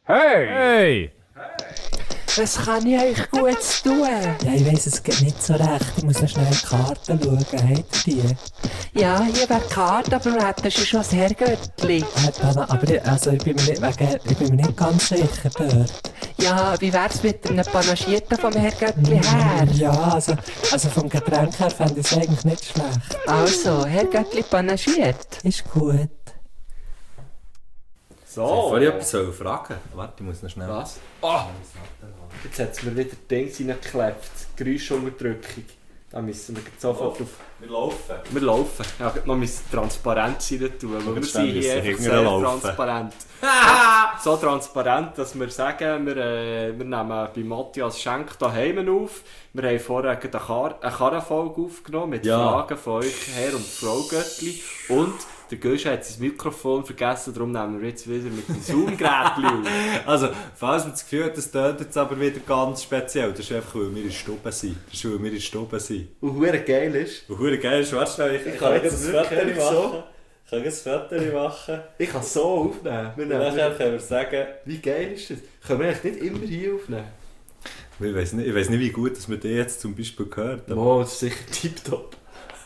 Hey! Hey! Was kann ich euch Gutes tun? Ja, ich weiss, es geht nicht so recht. Ich muss noch schnell in die Karten schauen. Habt ihr die? Ja, hier wäre die Karte, aber wir hätten schon das Herrgöttli. Aber ich bin mir nicht ganz sicher dort. Ja, wie wär's mit einem Panagierten vom Herrgöttli her? Ja, also vom Getränk her fände ich es eigentlich nicht schlecht. Also, Herrgöttli panagiert. Ist gut. So. Soll ich etwas fragen? Warte, ich muss noch schnell... Was? Oh, jetzt hat es mir wieder Dings reingeklebt. Geräuschunterdrückung. Da müssen wir sofort auf... Wir laufen. Wir laufen. Ja, noch müssen transparent sein tun, weil wir sind hier einfach sehr transparent. So transparent, dass wir sagen, wir nehmen bei Matthias Schenk daheim auf. Wir haben vorher eine Karrenfolge aufgenommen mit Fragen von euch, Herr und Frau Göttli. Und der Gösche hat sein Mikrofon vergessen, darum nehmen wir jetzt wieder mit dem Zoom-Gerät auf. Also, falls man das Gefühl hat, das tönt jetzt aber wieder ganz speziell, das ist einfach, weil wir in der Stube sind. Und hure geil ist. Und verdammt geil ist, warte schnell, ich kann jetzt ein Foto machen. Ich kann so aufnehmen. Und nachher können wir sagen... Wie geil ist das? Können wir eigentlich nicht immer hier aufnehmen? Ich weiss nicht, wie gut dass man den jetzt zum Beispiel gehört. Oh, das ist sicher tipptopp.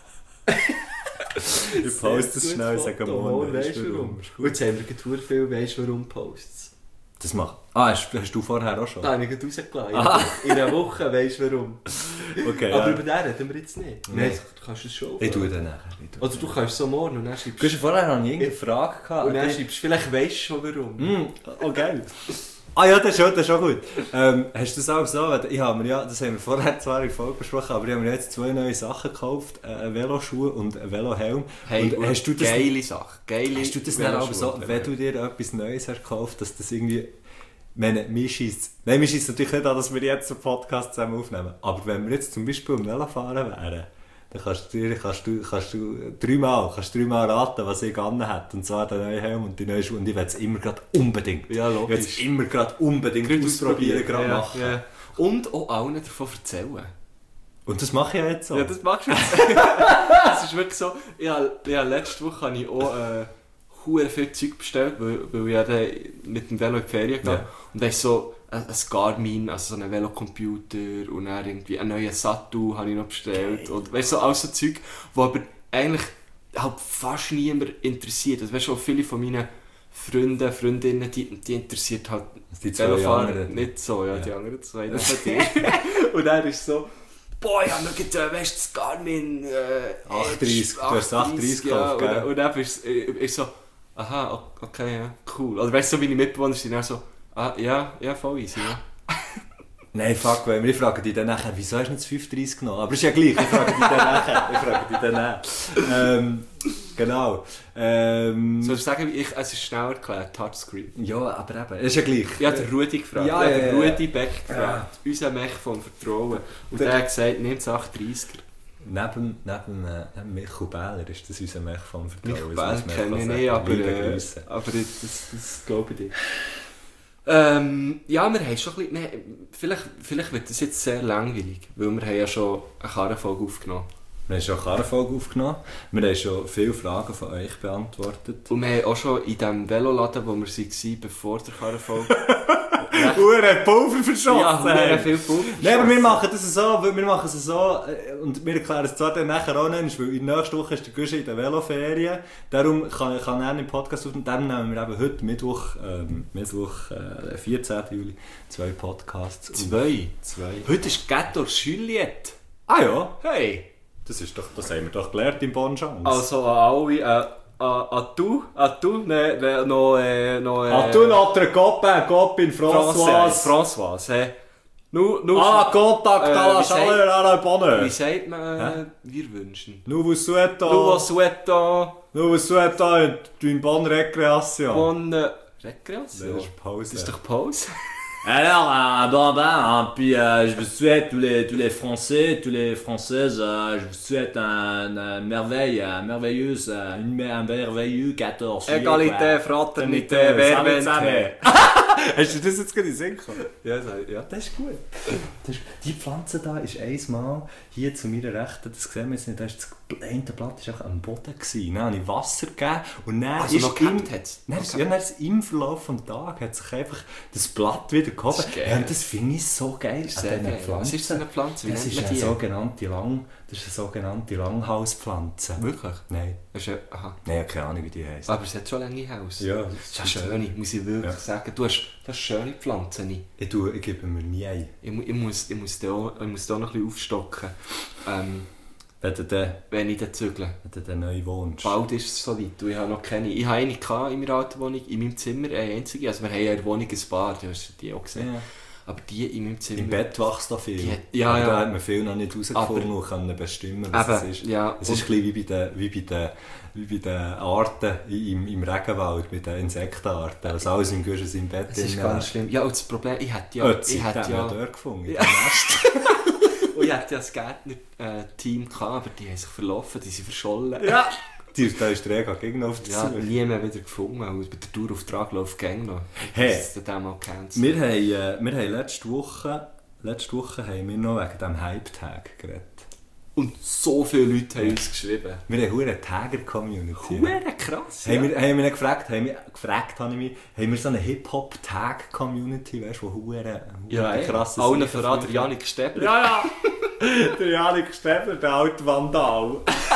Ich poste es schnell und sage morgen. Weißt du warum? Und jetzt haben wir gerade viel «Weisst du warum» Posts. Das macht... Ah, hast du vorher auch schon? Da habe ich gerade rausgelassen. In einer Woche «Weisst du warum». Okay, aber ja. über den reden wir jetzt nicht. Nein, du kannst es schon. Ich tue den nachher. Oder du kannst so morgen und dann schreibst Du vorher noch nie irgendeine Frage gehabt. und dann schreibst vielleicht «Weisst du schon warum». Oh, geil. Ah ja, das ist schon gut. Hast du das auch so? Ich habe mir das haben wir vorher zwar in der Folge besprochen, aber ich habe mir jetzt 2 neue Sachen gekauft. Einen Veloschuh und einen Velohelm. Hey, und hast du das, geile Sache. Hast du das dann auch so, wenn du dir etwas Neues hast gekauft, dass das irgendwie... Mir scheisst natürlich nicht an, dass wir jetzt einen Podcast zusammen aufnehmen. Aber wenn wir jetzt zum Beispiel am Velofahren wären, dann kannst du dreimal raten, was ich anhatte. Und zwar den neuen Helm und die neue Schuhe. Und ich will es immer gerade unbedingt. Ja, logisch. Ich will es immer gerade unbedingt ausprobieren, gerade machen. Ja. Und auch allen davon erzählen. Und das mache ich ja jetzt so. Ja, das machst du jetzt. Das ist wirklich so. Letzte Woche habe ich auch viel Zeug bestellt, weil ich dann mit dem Velo in die Ferien gehe. Ja. Und dann ist so ein Garmin, also so ein Velocomputer und dann irgendwie einen neuen Sattel habe ich noch bestellt. Okay. Und weißt du, so alles so Zeug, wo aber eigentlich halt fast niemand interessiert. Also, weißt du, viele von meinen Freundinnen, die interessiert halt die Velofahren nicht so, ja, die anderen zwei. Und dann ist so, boah, ja, schau, weißt du, das Garmin 38, du hast 38 gekauft, ja, und dann ist so, aha, okay, ja, cool. Oder weißt du, so meine Mitbewohner sind dann so, ja, voll easy, ja. Nein, fuck, weil wir fragen dich dann nachher, wieso hast du nicht das 530 genommen? Aber ist ja gleich, ich frage dich dann nachher. Genau. Soll ich sagen, es ist schnell erklärt, Touchscreen? Ja, aber eben, ist ja gleich. Ich habe den Rudi gefragt, den Rudi Beck gefragt, unser Mech vom Vertrauen. Und der hat gesagt, nimm das 830er. Neben Michael Bähler ist das unser Mech vom Vertrauen. Michael Bähler kenne ich nicht, aber das glaube ich dir. Ja, wir haben schon ein bisschen... Vielleicht wird das jetzt sehr langweilig, weil wir haben ja schon eine Karrenfolge aufgenommen. Wir haben schon eine Karrenfolge aufgenommen. Wir haben schon viele Fragen von euch beantwortet. Und wir haben auch schon in dem Veloladen, wo wir waren, bevor der Karrenfolge... Pulver verschossen! Ja, viel Pulver verschossen. Nein, aber wir machen es so, und wir erklären es zwar dann nachher auch nicht, weil in der nächsten Woche ist der Guschen in der Veloferien. Darum kann er im Podcast auf und dann nehmen wir eben heute Mittwoch 14. Juli 2 Podcasts. Zwei? Heute ist Ghetto Juliette. Ah ja? Hey! Das haben wir doch gelernt im Bon Chance. Also an alle... tu, notre copain Françoise, hey. Contact à la chaleur à la bonne. Wie sagt man, wir wünschen? Nous vous souhaitons une bonne récréation. Bonne Récréation? Das ist Pause. Das ist doch Pause. Alors, puis je vous souhaite tous les Français, toutes les Françaises, je vous souhaite un merveilleux 14 juillet. Égalité, Fraternité, Verwende. Hast du das jetzt gerade in den Sinn gekommen? Ja, das ist gut. Die Pflanze da ist einmal hier zu meiner Rechten, das sehen wir jetzt nicht, das eine Blatt war am Boden. Dann habe ich Wasser gegeben und dann also noch gehabt hat es im Verlauf des Tages hat sich einfach das Blatt wieder gehoben. Ja, und das finde ich so geil. Was ist das eine Pflanze? Das ist eine sogenannte Langhauspflanze. Wirklich? Nein. Nein, ich habe keine Ahnung, wie die heisst. Aber es hat schon lange Haus. Ja. Das ist ja schön, muss ich wirklich sagen. Du hast schöne Pflanzen. Ich gebe mir nie ein. Ich muss da noch ein bisschen aufstocken. Wenn ich dann zügle. Wenn du neu wohnst. Bald ist es so weit. Ich habe noch keine. Ich habe eine in meiner alten Wohnung, in meinem Zimmer, eine einzige. Also wir haben ja in der Wohnung ein paar, du hast die auch gesehen. Ja. Aber die in meinem Zimmer... Im Bett wächst da viel. Ja. Da hat man viel noch nicht herausgefunden und kann bestimmen, was es ist. Ja. Es ist ein bisschen wie bei den Arten im Regenwald, bei den Insektenarten. Also alles im Guschen im Bett. Das ist ganz schlimm. Ja, und das Problem, ich hätte ja dort gefunden. Ja. Und ich hatte ja das Gärtner-Team gehabt, aber die haben sich verlaufen, die sind verschollen. Ja. Da ist der Ego gegen auf der Suche. Ja, nie mehr wieder gefunden, weil bei der Tourauftrag läuft gäng noch. Hey, das ist dann mal wir haben letzte Woche haben wir noch wegen diesem Hype-Tag geredet. Und so viele Leute haben uns geschrieben. Wir haben eine Tagger-Community. Hure krass. Haben wir gefragt, haben wir so eine Hip-Hop-Tag-Community, weißt du, wo krass ist. Allen voran der Janik Stäbler. Ja. Der Janik Stäbler, der alte Vandal.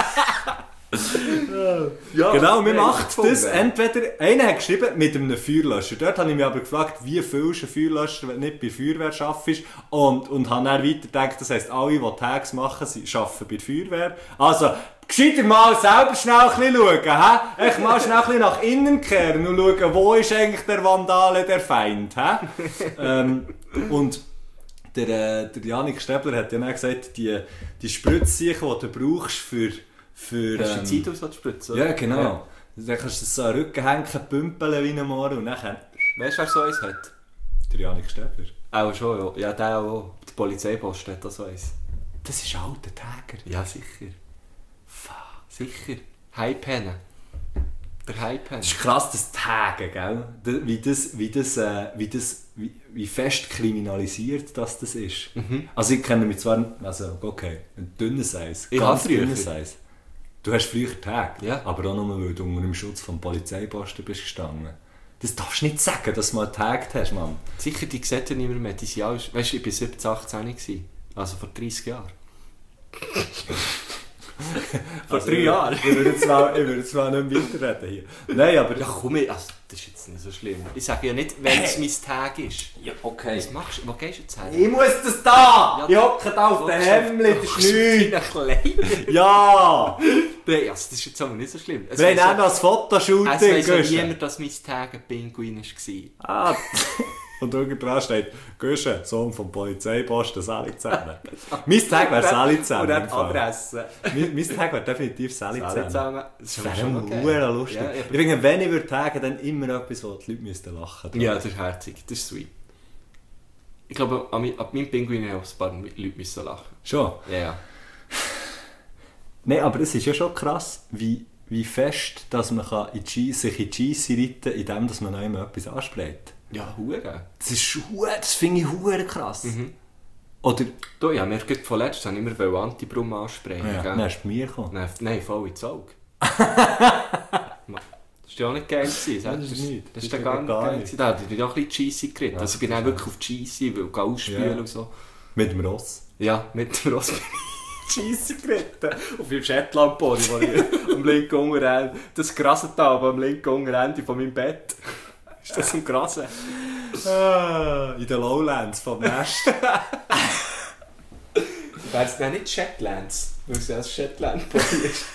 Ja, genau, wir machen das entweder, einer hat geschrieben mit einem Feuerlöscher, dort habe ich mich aber gefragt, wie füllst du einen Feuerlöscher, wenn du nicht bei Feuerwehr arbeitest und habe dann weiter gedacht, das heisst, alle, die Tags machen, sie arbeiten bei der Feuerwehr. Also, gescheiter mal selber schnell ein bisschen schauen, he? Ich mal schnell ein bisschen nach innen kehren und schauen, wo ist eigentlich der Vandale, der Feind, he? Und der Janik Stäbler hat ja dann gesagt, die Spritze, die du brauchst für hast du Zeit aus der Spritze? Ja, genau. Ja. Dann kannst du so an den Rücken hängen, pümpeln wie ein Morgen und dann... Weißt du, wer so eins hat? Der Janik Stäbler. Auch schon, ja. Ja, der auch. Der Polizeipost hat so eins. Das ist alter Tagger. Ja, sicher. Sicher. Hype-Hennen. Der Hype-Hennen. Das ist krass, das Tagen, gell? Wie fest kriminalisiert das ist. Mhm. Also ich kenne mich zwar... Also, okay, ein dünnes Eis. Ganz dünnes Eis. Du hast früher Tag, aber auch nur, weil du unter dem Schutz vom Polizeiposten bist gestanden. Das darfst du nicht sagen, dass du mal getaggt hast, Mann. Sicher, die Gesetze nicht mehr. Die sind alles, weißt du, ich war 17, 18, also vor 30 Jahren. Vor 3 Jahren. Ich würde zwar nicht mehr weiterreden hier. Nein, aber... Ja komm, also, das ist jetzt nicht so schlimm. Ich sage ja nicht, wenn es mein Tag ist. Ja, okay. Was machst du? Wo gehst du jetzt her? Ich muss das da! Ja, ich hocke da auf den Hemmli, der Schnee. Ja! Also, das ist jetzt aber nicht so schlimm. Wir haben auch noch ein Fotoshooting. Es weiss ja niemand, dass mein Tag ein Pinguin war. Ah, und irgendwann steht, Gösche, Sohn vom Polizeiposten, Salizähne. Mein Tag wäre Salizäne. Und dann Adresse. Mein Tag wäre definitiv Salizäne. Das wäre schon lustig. Ja, ich finde, wenn ich tagen würde, dann immer etwas, wo die Leute müssten lachen. Ja, das ist herzig, das ist sweet. Ich glaube, ab meinem Pinguin haben auch ein paar Leute müssen lachen. Schon? Ja. Nein, aber es ist ja schon krass, wie fest dass man sich in die Scheisse reiten kann, indem man noch immer etwas anspricht. Ja, hure. Das finde ich hure krass. Mhm. Oder... Du, ja, mir gerade von letztem habe ich immer Antibrum ansprechen. Ja, dann hast du bei mir gekommen. Nein, voll ins Auge. Das war ja auch nicht geil. Das ist nicht. Das ist gar nicht geil. Da hatte ich auch ein bisschen die Scheisse geritten. Also ich bin auch wirklich auf die Scheisse, weil ich ausspülen und so. Mit dem Ross? Ja, mit dem Ross bin ich Scheisse geritten. Auf meinem Shetland-Pony, wo ich am linken Unterende... Das grasset da, aber am linken Unterende von meinem Bett. Ist das ein Grasen? In den Lowlands vom Nest. Wäre es nicht Shetlands, weil es ja ein Shetland-Pony ist.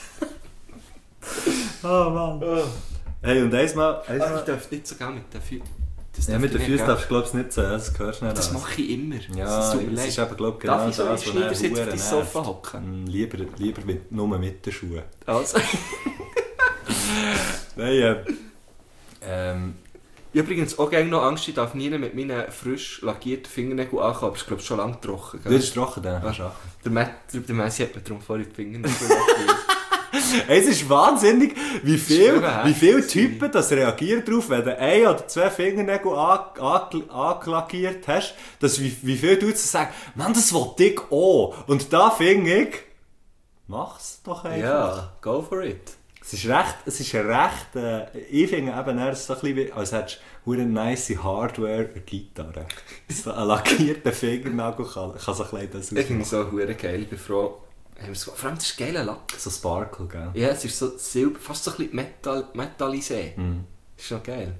Oh Mann. Oh. Hey, und einmal... Ich darf nicht so gerne mit den Füßen. Ja, mit den Füßen darfst du, glaube ich, nicht so. Das gehörst du nicht. Das mache ich immer. Ja, das ist eben, glaube ich, genau das, was ich auf die Sofa hocken? Lieber nur mit den Schuhen. Also. Nein, ich habe übrigens auch gerne noch Angst, ich darf nie mit meinen frisch lackierten Fingernägeln ankommen, aber es ist, glaube ich, schon lange trocken. Du bist trocken, dann kannst du Der Messi hat mir darum vorhin die Fingernägel lackiert. Es ist wahnsinnig, wie viele Typen das reagieren darauf, wenn du 1 oder 2 Fingernägel anlackiert hast, dass wie viele du jetzt sagen, Mann, das will ich auch. Und da finde ich, mach's doch einfach. Ja, go for it. Es ist recht, ich finde eben, er ist so ein bisschen, als hättest du eine nice Hardware-Gitarre. So ein lackierter Fingernagel kann so ein bisschen das ausmachen. Ich finde es so geil, ich bin froh. Vor allem, das ist geiler Lack. So Sparkle, gell? Ja, es ist so silber, fast so ein bisschen metallisé. Das ist noch geil.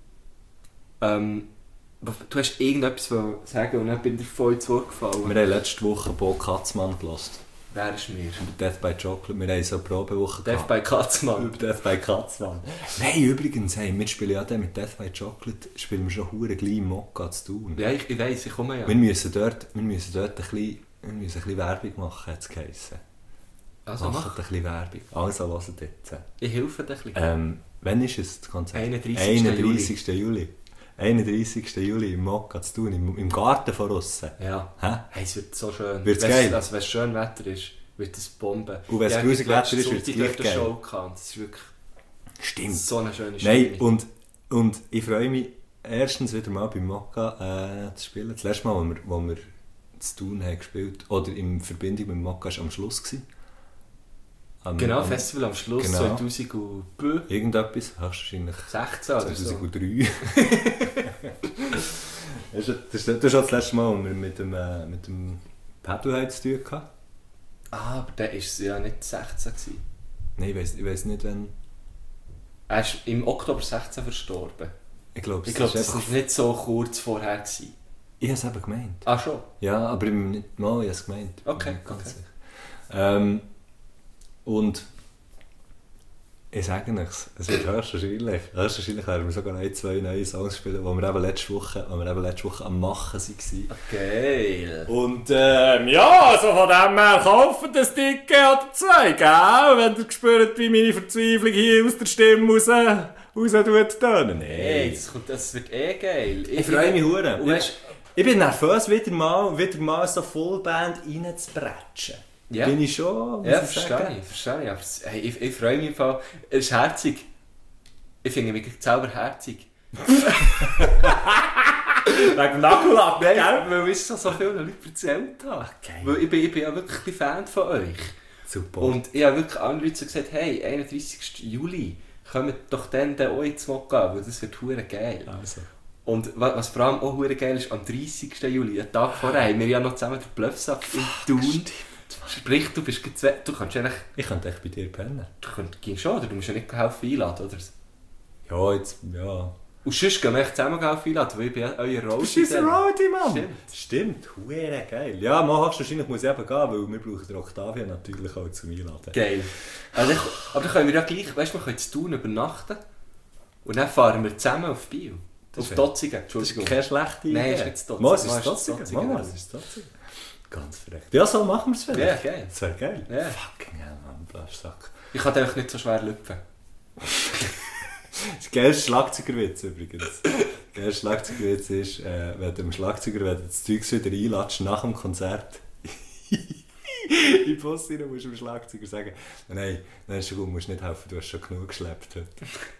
Du hast irgendetwas sagen und dann bin ich voll ins Wort gefallen. Wir haben letzte Woche Bo Katzmann gehört. Wer ist mir? Death by Chocolate. Wir haben so eine Probewoche Death by Katzmann. Death by Katzmann. Nein, übrigens, wir spielen ja dann mit Death by Chocolate spielen wir schon verdammt gleich im Mokka zu tun. Ja, ich weiss, ich komme ja. Wir müssen dort ein bisschen Werbung machen, hat es geheissen. Also macht ein bisschen Werbung. Also, hört jetzt. Ich helfe dir ein bisschen. Wann ist es, das Konzert? 31. Juli. 31. Juli im Mokka zu tun, im Garten von aussen. Ja. Hey, es wird so schön. Wird's geil? Also, wenn es schön Wetter ist, wird es Bomben. Und wenn es grusig Wetter ist, wird es gleich geil. Show gehabt. Das ist wirklich so eine schöne Stimmung. Nein, und ich freue mich erstens wieder mal beim Mokka zu spielen. Das letzte Mal, wo wir zu tun haben gespielt, oder in Verbindung mit dem Mokka, war am Schluss. Festival am Schluss, genau. 2000 irgendetwas, höchstwahrscheinlich 16 oder 2003. Das ist auch das letzte Mal, wo wir mit dem Pedal zu tun hatten. Ah, aber der war ja nicht 16 gewesen. Nein, ich weiss nicht, wann. Er ist im Oktober 16 verstorben. Ich glaube, das war nicht so kurz vorher gewesen. Ich habe es eben gemeint. Ah, schon? Ja, aber nicht mal, ich habe es gemeint. Okay. Und ich sage nichts, es wird höchstwahrscheinlich werden wir sogar 2 neue Songs spielen, die wir eben letzte Woche am Machen waren. Geil! Und ja, also von dem her, kaufen das Ticket oder 2, gell? Wenn ihr spürt, wie meine Verzweiflung hier aus der Stimme raus tönen. Hey, das wird geil. Ich freue mich verdammt. Ich bin nervös, wieder mal so Fullband reinzubretschen. Ja. Bin ich schon, verstehe ich. Aber ich freue mich einfach. Er ist herzig. Ich finde mich selber herzig. Wegen dem Nagellack, gell? Weil ich so viele Leute erzählt habe. Okay. Weil ich bin ja wirklich ein Fan von euch. Super. Und ich habe wirklich andere Leute gesagt, hey, 31. Juli, kommt doch dann auch ins Mokka, weil das wird verdammt geil. Also. Und was vor allem auch verdammt geil ist, am 30. Juli, einen Tag vorher, haben wir ja noch zusammen den Bluffsack in Thun. Sprich, du kannst eigentlich... Ich könnte echt bei dir pennen. Ging schon, oder? Du musst ja nicht helfen einladen, oder? Ja. Und sonst gehen wir echt zusammen helfen einladen, weil ich bin euer Roadie. Du bist ein Roadie, Mann! Stimmt, verdammt geil. Ja, wahrscheinlich muss ich eben gehen, weil wir brauchen den Octavia natürlich auch zum Einladen. Geil. Aber dann können wir ja gleich, weißt du, wir können in Thun übernachten und dann fahren wir zusammen auf Biel. Auf Dotzigen, Entschuldigung. Das ist keine schlechte Idee. Nein, ist nicht Dotzigen. Mal, es ist Dotzigen. Ganz verreckt. Ja, so machen wir es vielleicht. Ja, geil. Das wäre geil. Ja. Fucking hell, Mann, Bluffsack. Ich kann einfach nicht so schwer lüpfen. Das geilste Schlagzeugerwitz übrigens. Der geilste Schlagzeugerwitz ist, wenn dem Schlagzeuger das Zeug wieder einlatscht nach dem Konzert. In den Bus rein musst du dem Schlagzeuger sagen, nein, ist schon gut, musst nicht helfen, du hast schon genug geschleppt heute.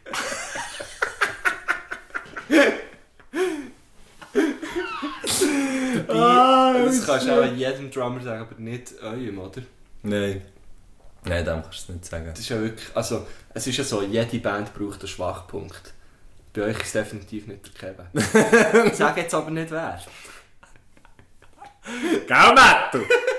Das kannst du auch jedem Drummer sagen, aber nicht eurem, oder? Nein, dem kannst du nicht sagen. Das ist ja wirklich, also, es ist ja so, jede Band braucht einen Schwachpunkt. Bei euch ist es definitiv nicht der Kevin. Ich sage jetzt aber nicht wer. Gell, Matto?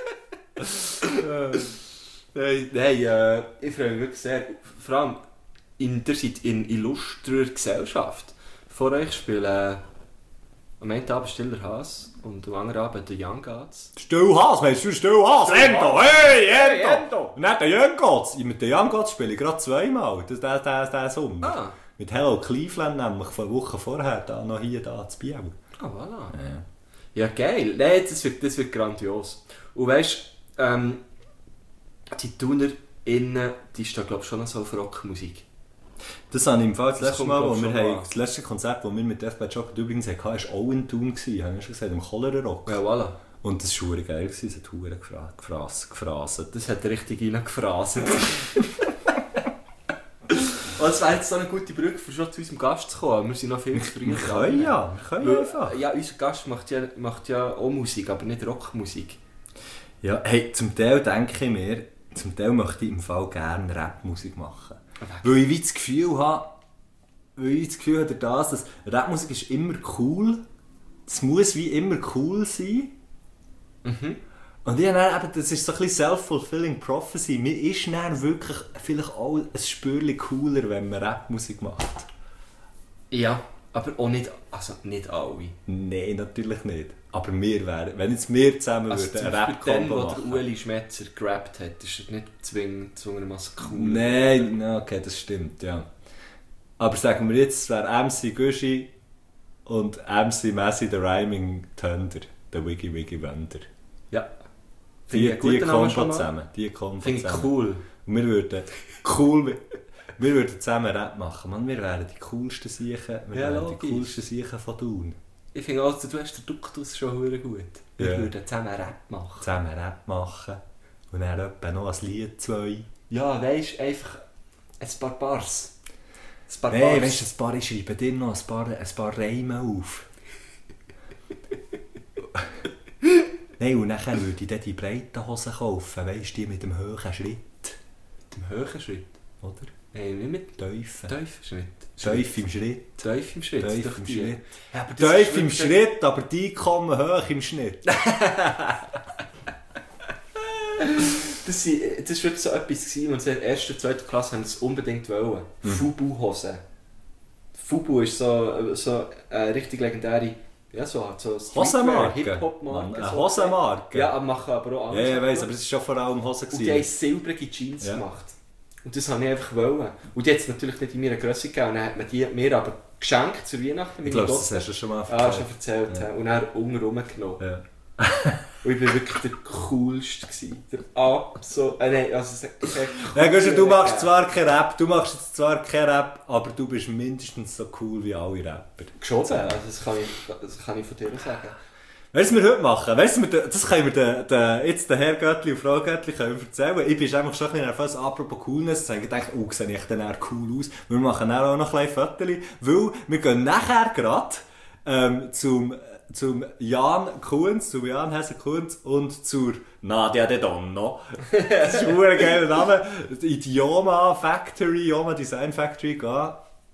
Nein, ich freue mich wirklich sehr. Vor allem, ihr seid in illustrer Gesellschaft. Vor euch spielen am einen Abend Stiller Haas und am anderen Abend der Young Gods. Still Haas, meinst du Still Haas? Endo, hey, Endo! Und nicht der Young Gods. Mit den Young Gods spiele ich gerade zweimal, diesen Sommer. Ah. Mit Hello Cleveland nämlich von Wochen vorher, noch hier zu Biel. Ah, voilà. Ja, geil. Nein, das wird grandios. Und weißt du, die TunerInnen, die stehen glaube ich schon noch so auf Rockmusik. Das habe ich im Fall das letzte Konzert, das wir mit Death by Chocolate übrigens hatten, war auch in Thun. Habe ich schon gesagt, im Cholera Rock. Ja, voilà. Und das war verdammt geil, es hat verdammt gefraset. Das hat richtig reingefraset. Es wäre jetzt so eine gute Brücke, um schon zu unserem Gast zu kommen. Wir sind noch viel zu früh. Wir können einfach. Ja, unser Gast macht ja auch Musik, aber nicht Rockmusik. Ja, hey, zum Teil denke ich mir, zum Teil möchte ich im Fall gerne Rapmusik machen. Weil ich wie das Gefühl habe, dass Rapmusik ist immer cool. Es muss wie immer cool sein. Mhm. Und ich habe eben, das ist so ein bisschen self-fulfilling prophecy. Mir ist dann wirklich vielleicht auch ein Spürchen cooler, wenn man Rapmusik macht. Ja, aber auch nicht, also nicht alle. Nein, natürlich nicht. Aber wenn jetzt wir zusammen würden einen Rap-Combo machen. Wo der Ueli Schmetzer gerappt hat, ist das nicht zwingendermaßen cool. Nein, okay, das stimmt, ja. Aber sagen wir jetzt, es wäre MC Gushi und MC Messi, der Rhyming Thunder, der Wiggy Wiggy Wonder. Ja. Die kommen zusammen. Finde ich cool. Und wir würden zusammen Rap machen. Man, wir wären die coolsten Siechen. Die coolsten Siechen von Thun. Ich finde auch, du hast den Duktus schon sehr gut. Wir würden zusammen Rap machen. Und dann etwa noch ein Lied 2. Ja, weisst, einfach ein paar Bars. Nein, weißt du, ich schreibe dir noch ein paar Reime auf. Nein, und dann würde ich dann die breiten Hosen kaufen, weisst du, die mit dem hohen Schritt. Mit dem hohen Schritt? Oder? Nein, nicht mit Tiefen Schritt. Tief im Schritt. Tief im Schritt. Ja, Tief im Schritt, aber die kommen hoch im Schnitt. Das war wirklich so etwas, was wir in der 1. und 2. Klasse es unbedingt wollen. Fubu-Hosen. Fubu ist so eine richtig legendäre Hosenmarke? Hip-Hop-Marke. Eine Hosenmarke? Ja, machen aber auch andere. Ja, ich weiss, aber es war schon vor allem Hosen. Und die haben silbrige Jeans gemacht. Und das wollte ich einfach wollen. Und die hat es natürlich nicht in meiner Grösse gegeben. Und dann hat man die mir aber geschenkt zur Weihnachten. Ich glaube, das hast du schon mal erzählt. Ah, schon erzählt. Ja. Und dann unten rumgenommen. Ja. Und ich war wirklich der Coolste. Der nein, also ja, du machst zwar kein Rap, aber du bist mindestens so cool wie alle Rapper. Schon, also das kann ich von dir sagen. Weißt du, was wir heute machen? Das können wir jetzt den Herr Göttli und Frau Göttli erzählen. Ich bin einfach schon ein bisschen nervös, apropos Coolness. Ich dachte, sehe ich dann eher cool aus? Wir machen dann auch noch ein kleines Fotos, weil wir gehen nachher gerade zum Jan Kunz, zu Jan Hesse Kunz und zur Nadia De Donno. Das ist ein geiler Name. Die Ioma Design Factory gehen.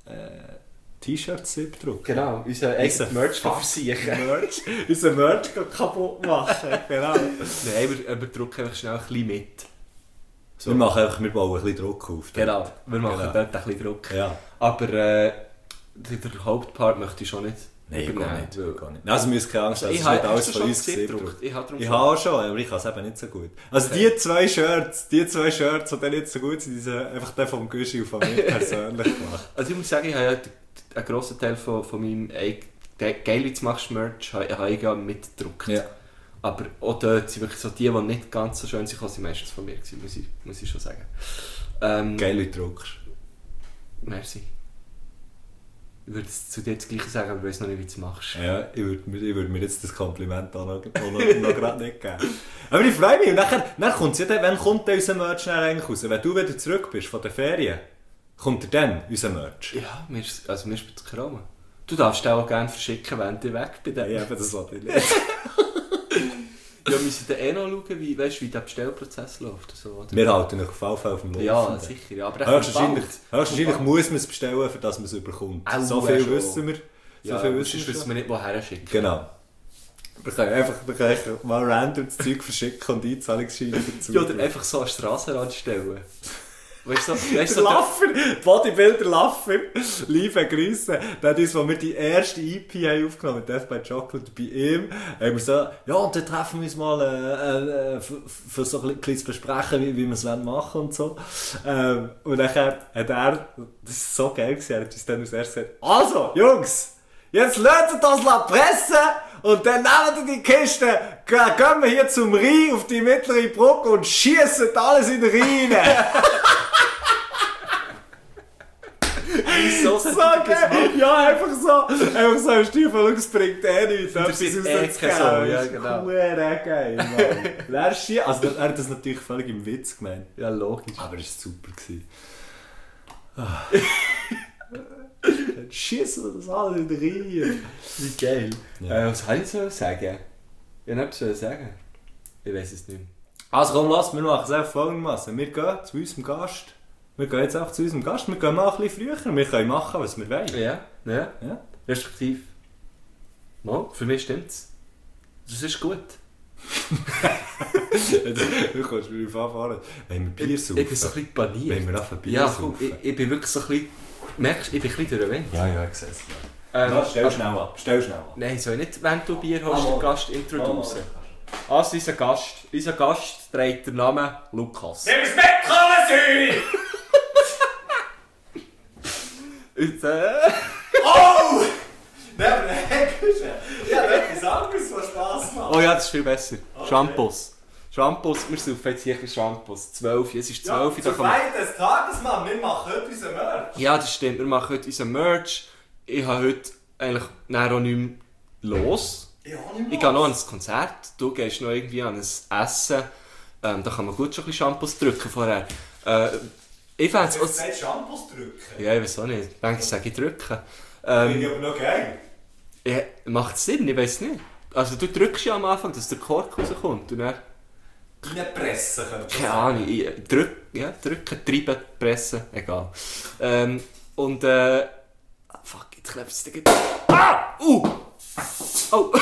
T-Shirts drucken. Genau, unser eigenes Merch versichern. Unser Merch kaputt machen. Genau. Nein, wir drucken einfach schnell ein bisschen mit. So. Wir bauen ein bisschen Druck auf. Genau, wir machen dort ein bisschen Druck. Ja. Aber der Hauptpart möchte ich schon nicht. Nein, gar nicht. Also, wir müssen keine Angst haben, das ist nicht alles von uns gedruckt. Ich habe schon, aber ich kann es eben nicht so gut. Also okay. Die zwei Shirts, die dann nicht so gut sind, die sind einfach der vom Gushi und von mir persönlich gemacht. Also ich muss sagen, ich habe ja einen grossen Teil von meinem «Geil, wie du machst» Merch habe ich ja mitgedruckt. Ja. Aber auch dort sind wirklich so die nicht ganz so schön sind, sind meistens von mir gewesen, muss ich schon sagen. Geil, wie du druckst. Merci. Ich würde zu dir das Gleiche sagen, aber ich weiß noch nicht, wie du es machst. Ja, ich würde mir jetzt das Kompliment auch noch gerade nicht geben. Aber ich freue mich. Und dann kommt es ja dann, wann kommt denn unser Merch eigentlich raus? Wenn du wieder zurück bist von den Ferien, kommt dann unser Merch? Ja, mir ist es Kram. Du darfst auch gerne verschicken, wenn du weg bist. Ja, eben, das wollte ich nicht. Ja, wir müssen dann noch schauen, wie der Bestellprozess läuft. So, oder? Wir halten euch auf jeden Fall auf dem Laufenden. Ja, sicher. Ja, aber höchstwahrscheinlich muss man es bestellen, für dass man es überkommt. So viel wissen wir. Sonst wissen wir nicht, woher schicken. Genau. Wir können einfach mal random das Zeug verschicken und Einzahlungsscheine dazu. Ja, oder einfach so an den Strassenrand stellen. Weißt du, Laffer, Bodybuilder Laffer, liebe Grüße. Der hat uns, als wir die erste EP haben aufgenommen, Death by Chocolate, bei ihm, haben wir so, ja, und dann treffen wir uns mal für so ein bisschen zu besprechen, wie wir es machen wollen und so. Und dann hat er, das ist so geil gewesen, er hat uns dann als erstes gesagt, also, Jungs, jetzt lasst das pressen und dann nehmen wir die Kiste, gehen wir hier zum Rhein auf die mittlere Brücke und schießen alles in den Rhein. So geil! Ja, einfach so ein Stiefel, das bringt nichts. Das ist ja, genau. Geil, Mann. Er hat das natürlich völlig im Witz gemeint. Ja, logisch. Aber es war super. Dann schießen wir das alle wieder rein. Wie geil. Ja. Was soll ich so sagen? Ich habe nichts sagen. Ich weiß es nicht mehr. Also komm, lass, wir machen es einfach folgendermaßen. Wir gehen zu unserem Gast. Wir gehen jetzt auch zu unserem Gast. Wir gehen mal ein bisschen früher. Wir können machen, was wir wollen. Ja. Respektiv. No, für mich stimmt's. Das ist gut. Du kannst mir anfahren. Wenn wir Bier saufen. Ich bin so ein bisschen paniert. Wenn wir einfach Bier saufen. Ich bin wirklich so ein bisschen... Merkst du, ich bin ein bisschen durch den Wind. Ja, ich sehe es. Stell schnell ab. Nein, soll ich nicht, wenn du Bier hast, den Gast introduzieren? Also, unser Gast trägt den Namen Lukas. Nimm es weg, Kohlensäure! Oh! Nein, aber ich habe etwas anderes, was Spass macht. Oh ja, das ist viel besser. Okay. Shampoos, wir saufen jetzt hier Shampoos. 12, es ist 12. Ja, zur Feier des Tages, Mann. Wir machen heute unseren Merch. Ja, das stimmt, wir machen heute unseren Merch. Ich habe heute eigentlich auch nicht mehr los. Ich gehe noch an ein Konzert, du gehst noch irgendwie an ein Essen. Da kann man gut schon ein bisschen Shampoos drücken vorher. Ich fände es... Du Shampoos drücken? Ja, ich weiß auch nicht. Ich sage drücken. Finde ich aber noch geil. Ja, macht es Sinn? Ich weiß nicht. Also du drückst ja am Anfang, dass der Kork rauskommt und dann... Reinpressen können. Keine Ahnung. Drücken, treiben, pressen, egal. Fuck, jetzt klebt es dir... Ah! Oh!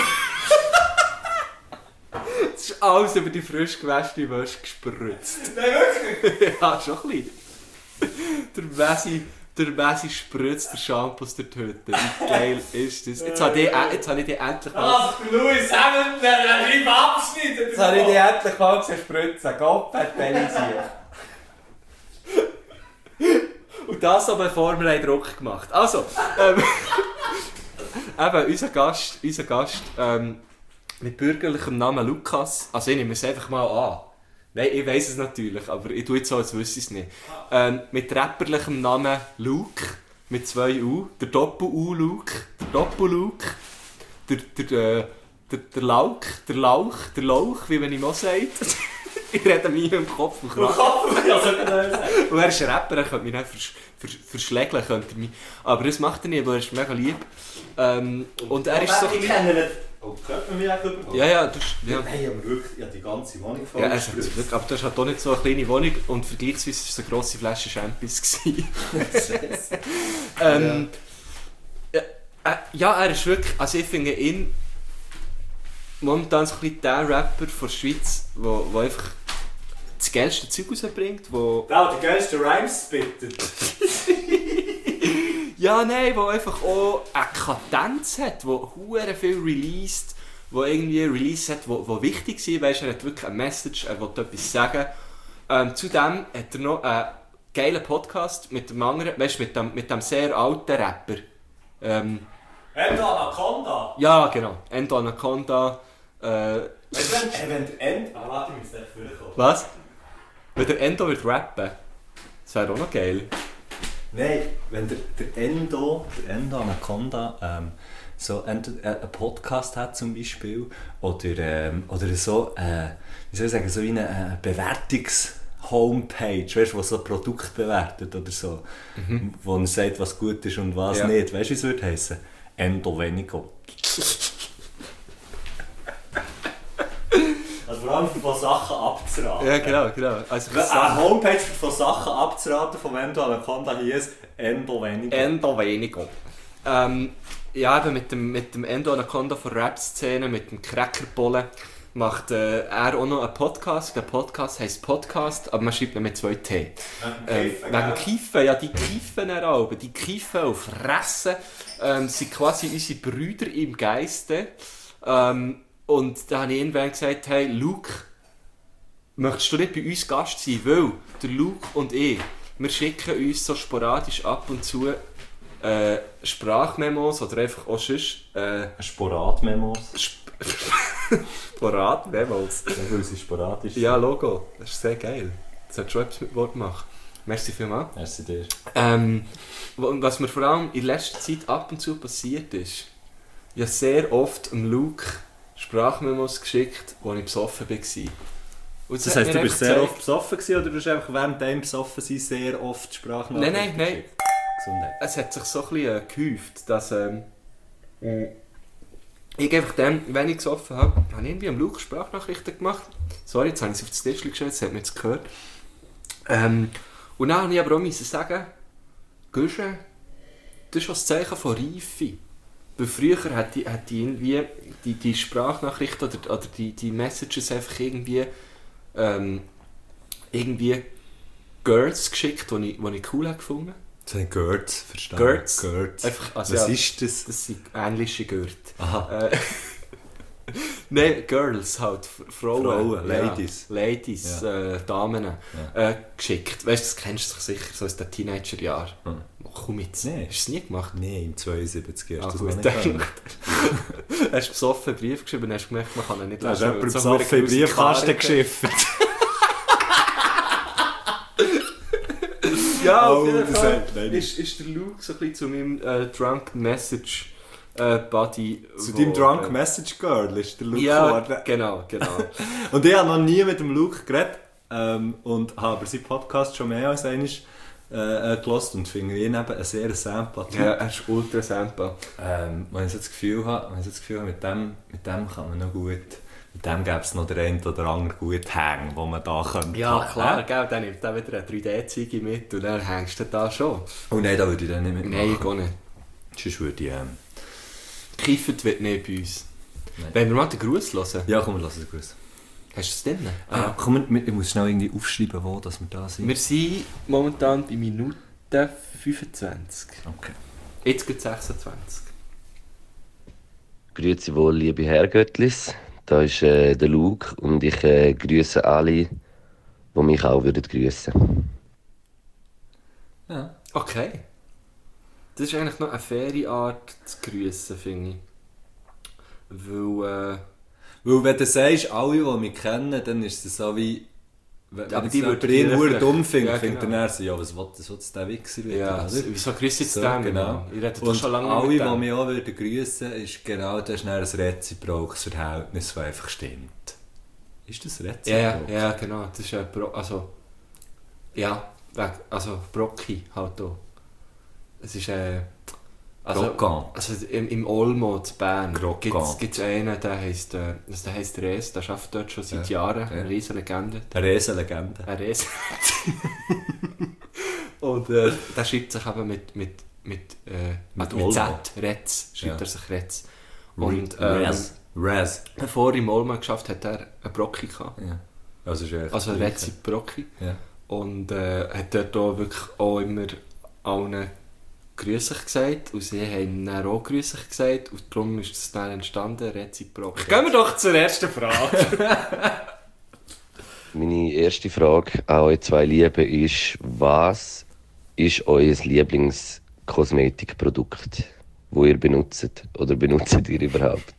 Es ist alles über die frisch gewaschene Wäsche gespritzt. Nein, wirklich? Ja, schon ein bisschen. Der Messi spritzt den Shampoos durch die Hütte. Wie geil ist das? Jetzt habe ich die endlich mal... Also, Louis Hamilton, der schreibt Abschnitt! Jetzt habe ich die endlich mal gesehen spritzen. Gott, hat Und das aber bevor wir einen Druck gemacht haben. Also, eben, unser Gast mit bürgerlichem Namen Lukas. Also ich nehme es einfach mal an. Nein, ich weiss es natürlich, aber ich tue jetzt so, als wüsste ich es nicht. Mit rapperlichem Namen Luke, mit 2 U, der Doppel-U-Luke, der Doppel-Luke, der Lauch, wie man ihm auch sagt. Ich rede mir im Kopf und Kraft. Und er ist Rapper, er könnte mich nicht verschlägeln, könnte mich. Aber das macht er nicht, weil er ist mega lieb. Und er ist so ein bisschen... Oh, könnte man mich auch überholen? Ja. Hey, aber wirklich, ich habe die ganze Wohnung voll. Ja, aber das hat auch nicht so eine kleine Wohnung und vergleichsweise war es eine grosse Flasche Champions. Ja, er ist wirklich, also ich finde ihn momentan so ein bisschen der Rapper von der Schweiz, der einfach das geilste Zeug rausbringt. Der geilste Rhymes spittet. Ja, nein, der einfach auch eine Kadenz hat, der hure viel released, der irgendwie Release hat, wo wichtig sind. Weißt, er hat wirklich eine Message, er will etwas sagen. Zudem hat er noch einen geilen Podcast mit dem anderen, weißt, mit dem sehr alten Rapper. Endo Anaconda? Ja, genau. Endo Anaconda. Weißt du, wenn der Endo... warte, ich muss echt vorkommen. Was? Wenn der Endo wird rappen? Das wäre auch noch geil. Nein, wenn der Endo Anaconda so einen Podcast hat zum Beispiel oder so, wie soll ich sagen, so wie eine Bewertungs-Homepage, weißt du, wo so ein Produkt bewertet oder so, wo er sagt, was gut ist und was nicht. Weißt du, wie es würde heissen? Endo weniger. Also vor allem von Sachen abzuraten. Ja, genau. Also eine Homepage von Sachen abzuraten, von Endo Anaconda hier ist Endo weniger. Endo weniger. Ja, eben mit dem Endo Anaconda von Rap-Szene, mit dem Crackerbollen, macht er auch noch einen Podcast. Der Podcast heisst Podcast, aber man schreibt ihn mit 2 T. Wegen Kiffen, ja, die kiffen auch. Die kiffen auf Fressen. Sind quasi unsere Brüder im Geiste. Und da habe ich irgendwann gesagt, hey Luke, möchtest du nicht bei uns Gast sein? Weil der Luke und ich, wir schicken uns so sporadisch ab und zu Sprachmemos oder einfach auch sonst... Sporadmemos. Sporadmemos. Ja, weil sie sporadisch sind. Ja, Logo. Das ist sehr geil. Das hat schon etwas mit Wort gemacht. Merci vielmals. Merci dir. Was mir vor allem in letzter Zeit ab und zu passiert ist, ich habe sehr oft dem Luke Sprachmemos geschickt, als ich besoffen war. Das heisst, du bist sehr oft besoffen gewesen, oder du hast einfach während dem besoffen sein sehr oft Sprachnachrichten geschickt? Nein. Es hat sich so ein bisschen gehäuft, dass ich einfach dann, wenn ich gesoffen habe, habe ich irgendwie am Luke Sprachnachrichten gemacht. Sorry, jetzt habe ich es auf das Tisch gestellt, das hat man jetzt gehört. Und dann musste ich aber auch sagen, Guschen, das ist schon ein Zeichen von Reife. Weil früher hat die irgendwie die Sprachnachrichten oder die Messages einfach irgendwie Girls geschickt, die ich cool gefunden habe. Das habe ich Girls verstanden. Girls? Einfach, also was ist das? Das sind englische Girls. Aha. Nein, Girls halt, Frauen, Ladies. Ja, Ladies, Damen, geschickt. Weißt du, das kennst du sicher, so aus den Teenagerjahren. Komm jetzt, nee. Hast du es nie gemacht? Nein, im 72 hast du das nicht gemacht. Hast du besoffen einen Brief geschrieben und hast gemerkt, man kann ihn nicht lesen. Hast du jemanden besoffen in den Briefkasten geschiffert? Ja, auf jeden Fall ist der Luke so ein bisschen zu meinem Drunk Message Buddy. Zu deinem Drunk Message Girl ist der Luke geworden. Ja, genau. Und ich habe noch nie mit dem Luke geredet und habe seinen Podcast schon mehr als einmal gehört und finde ihn eben einen sehr simple Typ. Ja, er ist ultra simple. Wenn ich so das Gefühl habe, mit dem kann man noch gut... Mit dem gäbe es noch den einen oder anderen guten Hang, den man da könnte. Ja, klar, gell, dann nimmt er wieder eine 3D-Zeige mit und dann hängst du da schon. Oh nein, da würde ich dann nicht mitmachen. Nein, ich auch nicht. Sonst würde ich... Kiffert wird nicht bei uns. Wollen wir mal den Gruß hören? Ja, komm, wir hören den Gruß. Hast du es drin? Komm, ich muss schnell irgendwie aufschreiben, wo dass wir da sind. Wir sind momentan bei Minute 25. Okay. Jetzt geht es 26. Grüezi wohl, liebe Herrgöttlis. Da ist der Luke und ich grüße alle, die mich auch grüßen würden. Ja. Okay. Das ist eigentlich noch eine faire Art zu grüßen, finde ich. Weil wenn du sagst, alle, die mich kennen, dann ist es so wie... Wenn die jemand ihn nur dumm findet, ja, findet genau. er so, ja, was will der Wichser wieder? Ja, wieso grüße ich den? Genau. Ich rede und schon lange alle, mit die mich auch grüßen würden, ist genau das ist ein reziprokes Verhältnis, das einfach stimmt. Ist das reziprok? Ja, genau. Das ist Brocki halt auch. Es ist im Olmo in Bern gibt es einen, der heisst Res, der arbeitet dort schon seit Jahren, eine riesen Legende. Eine Riesenlegende. Und der schreibt sich eben mit Z, Retz, schreibt er sich Retz. Und Res. Bevor er im Olmo geschafft hat, er einen Brocki gehabt. Ja. Also Retzi Brocki. Ja. Und hat dort auch wirklich auch immer allen grüßig gesagt und sie haben dann auch grüßig gesagt und darum ist es dann entstanden, reziprok. Gehen wir doch zur ersten Frage. Meine erste Frage an euch zwei Lieben ist, was ist euer Lieblingskosmetikprodukt, das ihr benutzt oder benutzt ihr überhaupt?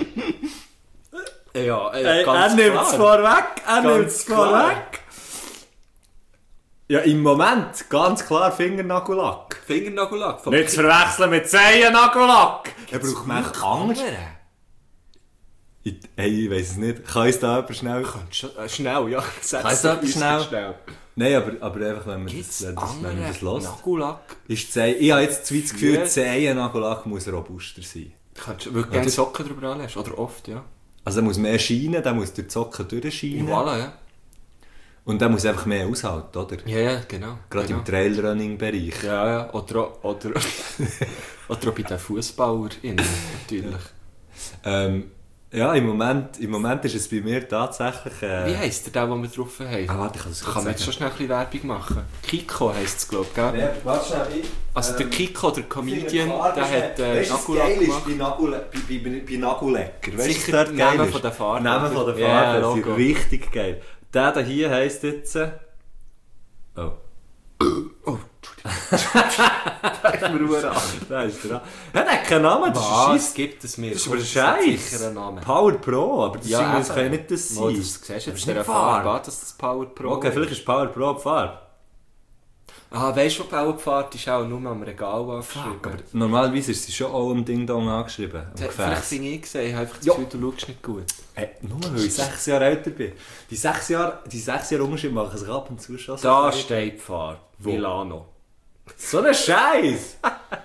Ja, er nimmt es vorweg. Ja, im Moment ganz klar Fingernagellack. Fingernagellack? Nicht zu verwechseln mit Zehennagellack. Er braucht mich Angst. Ich weiss es nicht. Kann es da jemand schnell? Schnell, ja. Kann es da jemand schnell? Nein, aber einfach, wenn man das hört. Nagellack? Ich habe jetzt das Gefühl, Zehennagellack muss robuster sein. Weil du gerne Socken drüber anlegst, oder oft, ja. Also der muss mehr scheinen, der muss durch die Socken durchscheinen. Voilà, ja. Und der muss einfach mehr aushalten, oder? Ja, genau. Gerade im Trailrunning-Bereich. Ja. Oder auch bei den FußballerInnen natürlich. Ja, im Moment ist es bei mir tatsächlich... Wie heisst der, den wir drauf haben? Warte, kann man jetzt schon schnell ein bisschen Werbung machen? Kiko heisst es, glaube ich, gell? Ja, warte schnell. Also der Kiko, der Comedian, der hat Nagellack gemacht. Bei Nagellecker. Sicher der Name von der Farbe. Name von der Farbe, das ist richtig geil. Der hier heisst jetzt... Oh, Entschuldigung. Da ist mir Ruhe an. Da ist er an. Er hat keinen Namen, das ist ein Scheiß. Gibt es mir? Das ist aber ein Scheiß. Power Pro, aber das kann nicht das sein. Das siehst du jetzt in der Farbe, dass das Power Pro Okay, vielleicht ist Power Pro die Farbe. Weißt du, wo Bauernpfad ist auch nur am Regal angeschrieben? Aber normalerweise ist sie schon auch am Ding-Dong angeschrieben. Vielleicht bin ich gesehen, ich habe einfach das Gefühl, du schaust nicht gut. Nur weil ich 6 Jahre älter bin. Die 6 Jahre Unterschied machen sich ab und zu schon. Da steht Pfad. Milano. So ein Scheiß!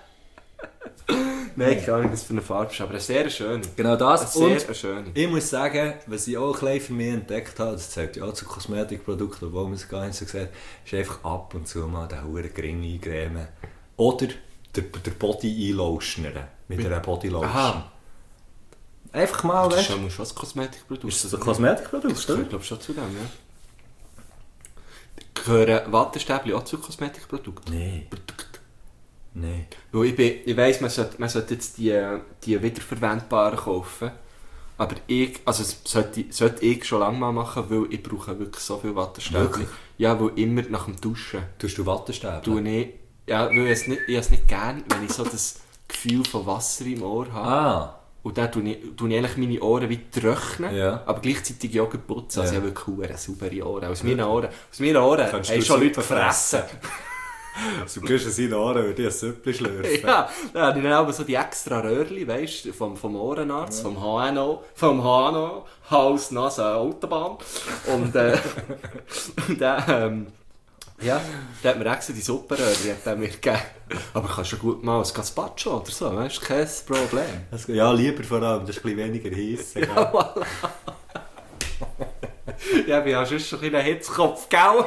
Nein, keine Ahnung, was für eine Farbe ist, aber eine sehr schöne. Genau das. Eine sehr schöne. Ich muss sagen, was ich auch ein bisschen für mich entdeckt habe, das zählt ja auch zu Kosmetikprodukten, obwohl man es gar nicht so sieht, ist einfach ab und zu mal den huren Gring eingremen. Oder der Body einlotionern. Mit einer Bodylotion. Aha. Einfach mal, das weißt du? Das ist schon ein Kosmetikprodukt. Ist das ein Kosmetikprodukt, oder? Ich glaube schon zu dem, ja. Gehören Wattestäbchen auch zu Kosmetikprodukten? Nein. Weil ich weiss, man sollte jetzt die wiederverwendbaren kaufen. Aber sollte ich schon lange mal machen, weil ich brauche wirklich so viel Wattestäbchen. Ja, weil immer nach dem Duschen. Tust du Wattestäbchen? Weil ich es nicht gerne, wenn ich so das Gefühl von Wasser im Ohr habe. Und dann tue ich eigentlich meine Ohren wie trocknen, aber gleichzeitig Joghurt putzen. Also ich habe wirklich saubere Ohren. Aus meinen Ohren haben schon Leute gefressen. Du gehst in seine Ohren, würde ich ein Süppli schlürfen. Ja, dann habe ich dann aber so die extra Röhrchen, weißt du, vom Ohrenarzt, vom HNO, Haus, Nase, Autobahn. Und dann hat mir extra die Suppenröhrchen mir gegeben. Aber kannst du gut mal ein Gazpacho oder so, weißt du, kein Problem. Ja, lieber vor allem, das ist ein bisschen weniger heiß. Ja, voilà. Ja, ich bin ja sonst schon ein bisschen Hitzkopf, gell?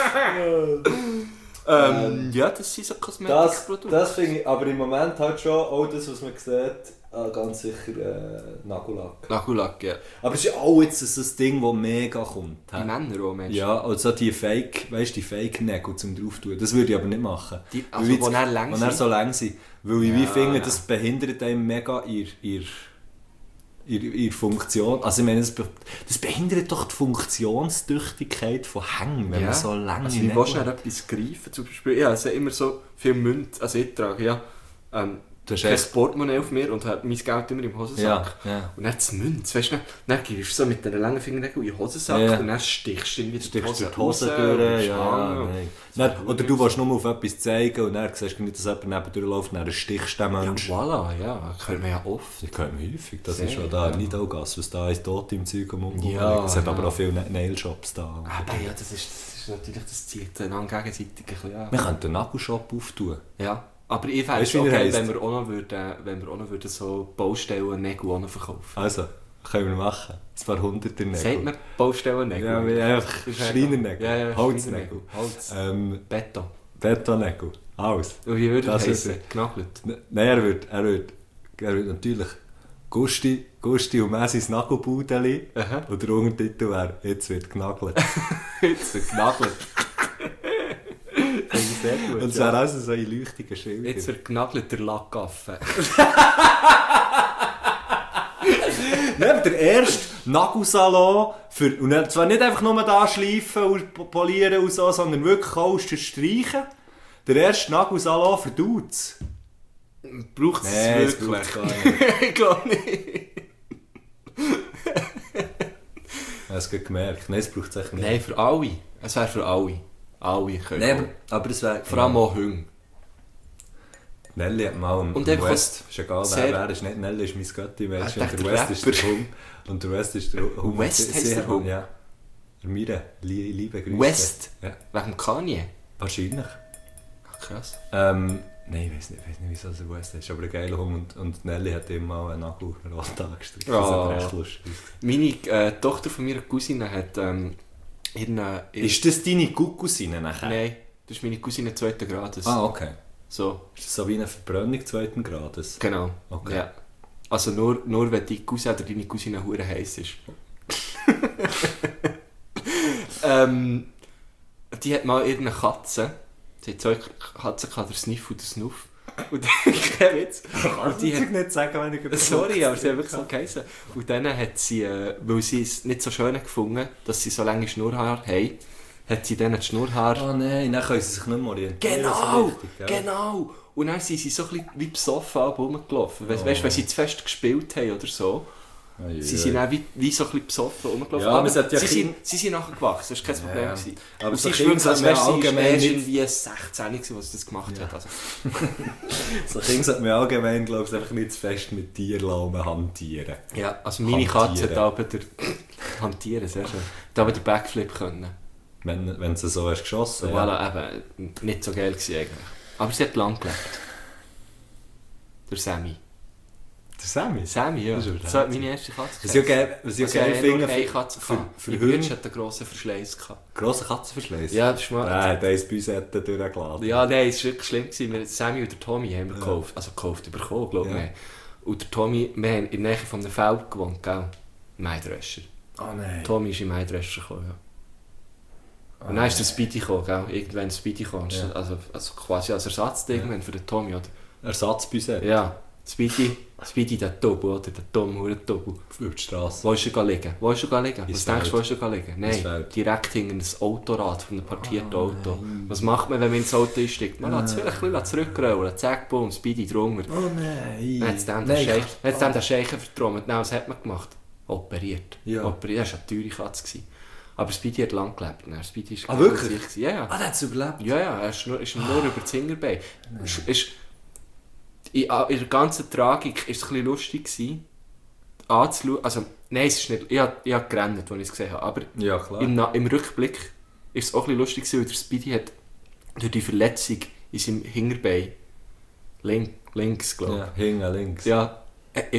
Ja, das sind so Kosmetikprodukte. Das finde ich, aber im Moment halt schon auch das, was man sieht, ganz sicher Nagellack. Nagellack, ja. Aber es ist auch jetzt so ein Ding, das mega kommt. Die Männer auch, Mensch. Ja, also die Fake-Nägel zum drauf tun. Das würde ich aber nicht machen. Die so lang sind. Weil ich finde, das behindert einem mega ihre Funktion. Also ich meine, das behindert doch die Funktionstüchtigkeit von Hängen, wenn man so lange also ich will schnell etwas greifen, zum Beispiel. Ich habe immer so viel Münze, also ich trage kein Portemonnaie auf mir und habe mein Geld immer im Hosensack. Ja. Und dann das Münz, weißt du, dann gehst du so mit den langen Fingernägeln in den Hosensack und dann stichst du irgendwie die Hose durch. Oder du willst nur auf etwas zeigen und dann siehst du nicht, dass jemand neben durchläuft und dann stichst du den Menschen. Ja, voilà, ja, das hört man ja oft. Das hört man häufig, das ist schon da, nicht auch Gas, was da ist, tot im Zeug um es hat aber auch viele Nail-Shops da. Aber ja, das ist natürlich, das zieht einander gegenseitig ein bisschen an. Wir könnten einen Nagelshop auftun. Ja. Aber ich fände es okay, wenn wir auch noch so Baustellen-Nägel auch noch verkaufen. Also, können wir machen. Ein paar Hunderter Nägel. Sagt man Baustellen-Nägel? Ja, einfach Schreinernägel. Ja, Holznägel. Holz. Beton. Betonnägel. Alles. Und wie würde das heißen? Genagelt? Nein, er würde natürlich Gusti und Messis Nagelbudeli. Und der Untertitel wäre, jetzt wird genagelt. Jetzt wird genagelt. Sehr gut, und es wäre also so ein leuchtiger Schild. Jetzt wird genagelt der Lackaffe. Neben der erste Nagelsalon und zwar nicht einfach nur da schleifen und polieren und so, sondern wirklich auch streichen. Der erste Nagelsalon für Dudes. Braucht es wirklich? Ich glaube nicht. Hast du gemerkt? Nein, es braucht es echt nicht. Nein, für alle. Es wäre für alle. Alle können. Nein, aber es wäre... Vor allem auch Hunde. Nelly hat mal im West... Ist egal, wer ist nicht. Nelly ist mein Götti-Mädchen und der West ist der Hund. Und der West ist der Hund. West heisst der Hund? Ja. Mire, liebe Grüße. West? Ja. Wegen Kanye? Wahrscheinlich. Ach, krass. Nein, ich weiß nicht, wieso der West ist. Aber ein geiler Hund. Und Nelly hat ihm mal einen Nagel rot angestrichen. Das hat recht lustig. Meine Tochter von meiner Cousine hat... Ist das deine Cousine nachher? Nein, das ist meine Cousine 2. Grades. Ah, okay. So. Ist das so wie eine Verbrennung 2. Grades? Genau. Okay. Ja. Also nur wenn deine Cousine oder deine Cousine hure heiß ist. Die hat mal irgendeine Katze. Sie hat 2 Katzen gehabt, der Sniff und der Snuff. Und kein Witz. Die hat nicht sagen, wenn ich sorry, aber sie hat wirklich so geheißen. Und dann hat sie, weil sie es nicht so schön gefunden, dass sie so lange Schnurrhaare haben, hat sie dann die Schnurrhaare... Oh nein, dann können sie sich nicht mehr orientieren. Genau! Und dann sind sie so ein bisschen wie besoffen rumgelaufen. Weißt du, wenn sie zu fest gespielt haben oder so. Sie sind auch wie so ein bisschen besoffen rumgelaufen. Ja, aber sie sind nachher gewachsen, das war kein Problem. Ja. Aber so sie ist als wäre sie allgemein irgendwie 16, als sie das gemacht hat. Also. So Kinder sollte man allgemein, glaube ich, einfach nicht zu fest mit Tieren hantieren. Ja, also meine Katze hat aber hantieren, sehr schön. Hat aber den Backflip können. Wenn sie so hast geschossen. Voilà, eben, nicht so geil gewesen eigentlich. Aber sie hat lang gelebt. Der Sammy. Der Sammy? Sammy, ja. Das war meine erste Katze. Was ich auch geil finde, für Hunde hat einen grossen Verschleiß gehabt. Grossen Katzenverschleiß? Ja, das ist mal... Nein, der ist bei uns durchgeladen. Ja, nein, es war wirklich schlimm gewesen. Sammy und der Tommy haben wir gekauft. Also bekommen, glaube ich. Ja. Und der Tommy, wir haben in der Nähe von einem Feld gewohnt, gell? Maidröscher. Oh nein. Tommy ist in Maidröscher gekommen, ja. Und dann ist der Speedy gekommen, gell? Irgendwann Speedy gekommen. Ja. Also quasi als Ersatz irgendwann für den Tommy, oder? Ersatzbüse? Ja. Speedy, der Tobu, oder? Der Tom-Hure-Tobu. Über die Straße. Wo ist er liegen? Was denkst du, wo ist er liegen? Nein, direkt hinter das Autorad von einem partierten Auto. Nein. Was macht man, wenn man ins Auto einsteigt? Man lässt es vielleicht ein bisschen zurückrollen. Zack, boom, Speedy drunter. Oh nein. Dann hat es dem den Scheichen vertrommt. Was hat man gemacht? Operiert. Ja. Operiert. Das war eine teure Katze. Aber Speedy hat lang gelebt. Speedy ist wirklich? Ja. Der hat es überlebt? Ja, er ist nur über das Hinterbein. In der ganzen Tragik war es ein bisschen lustig anzuschauen. Also, nein, es ist nicht. Ich habe gerannt, als ich es gesehen habe. Aber ja, klar. Im Rückblick war es auch ein bisschen lustig, weil der Speedy hat durch die Verletzung in seinem Hinterbein links, glaube ich. Ja, links. Ja, hat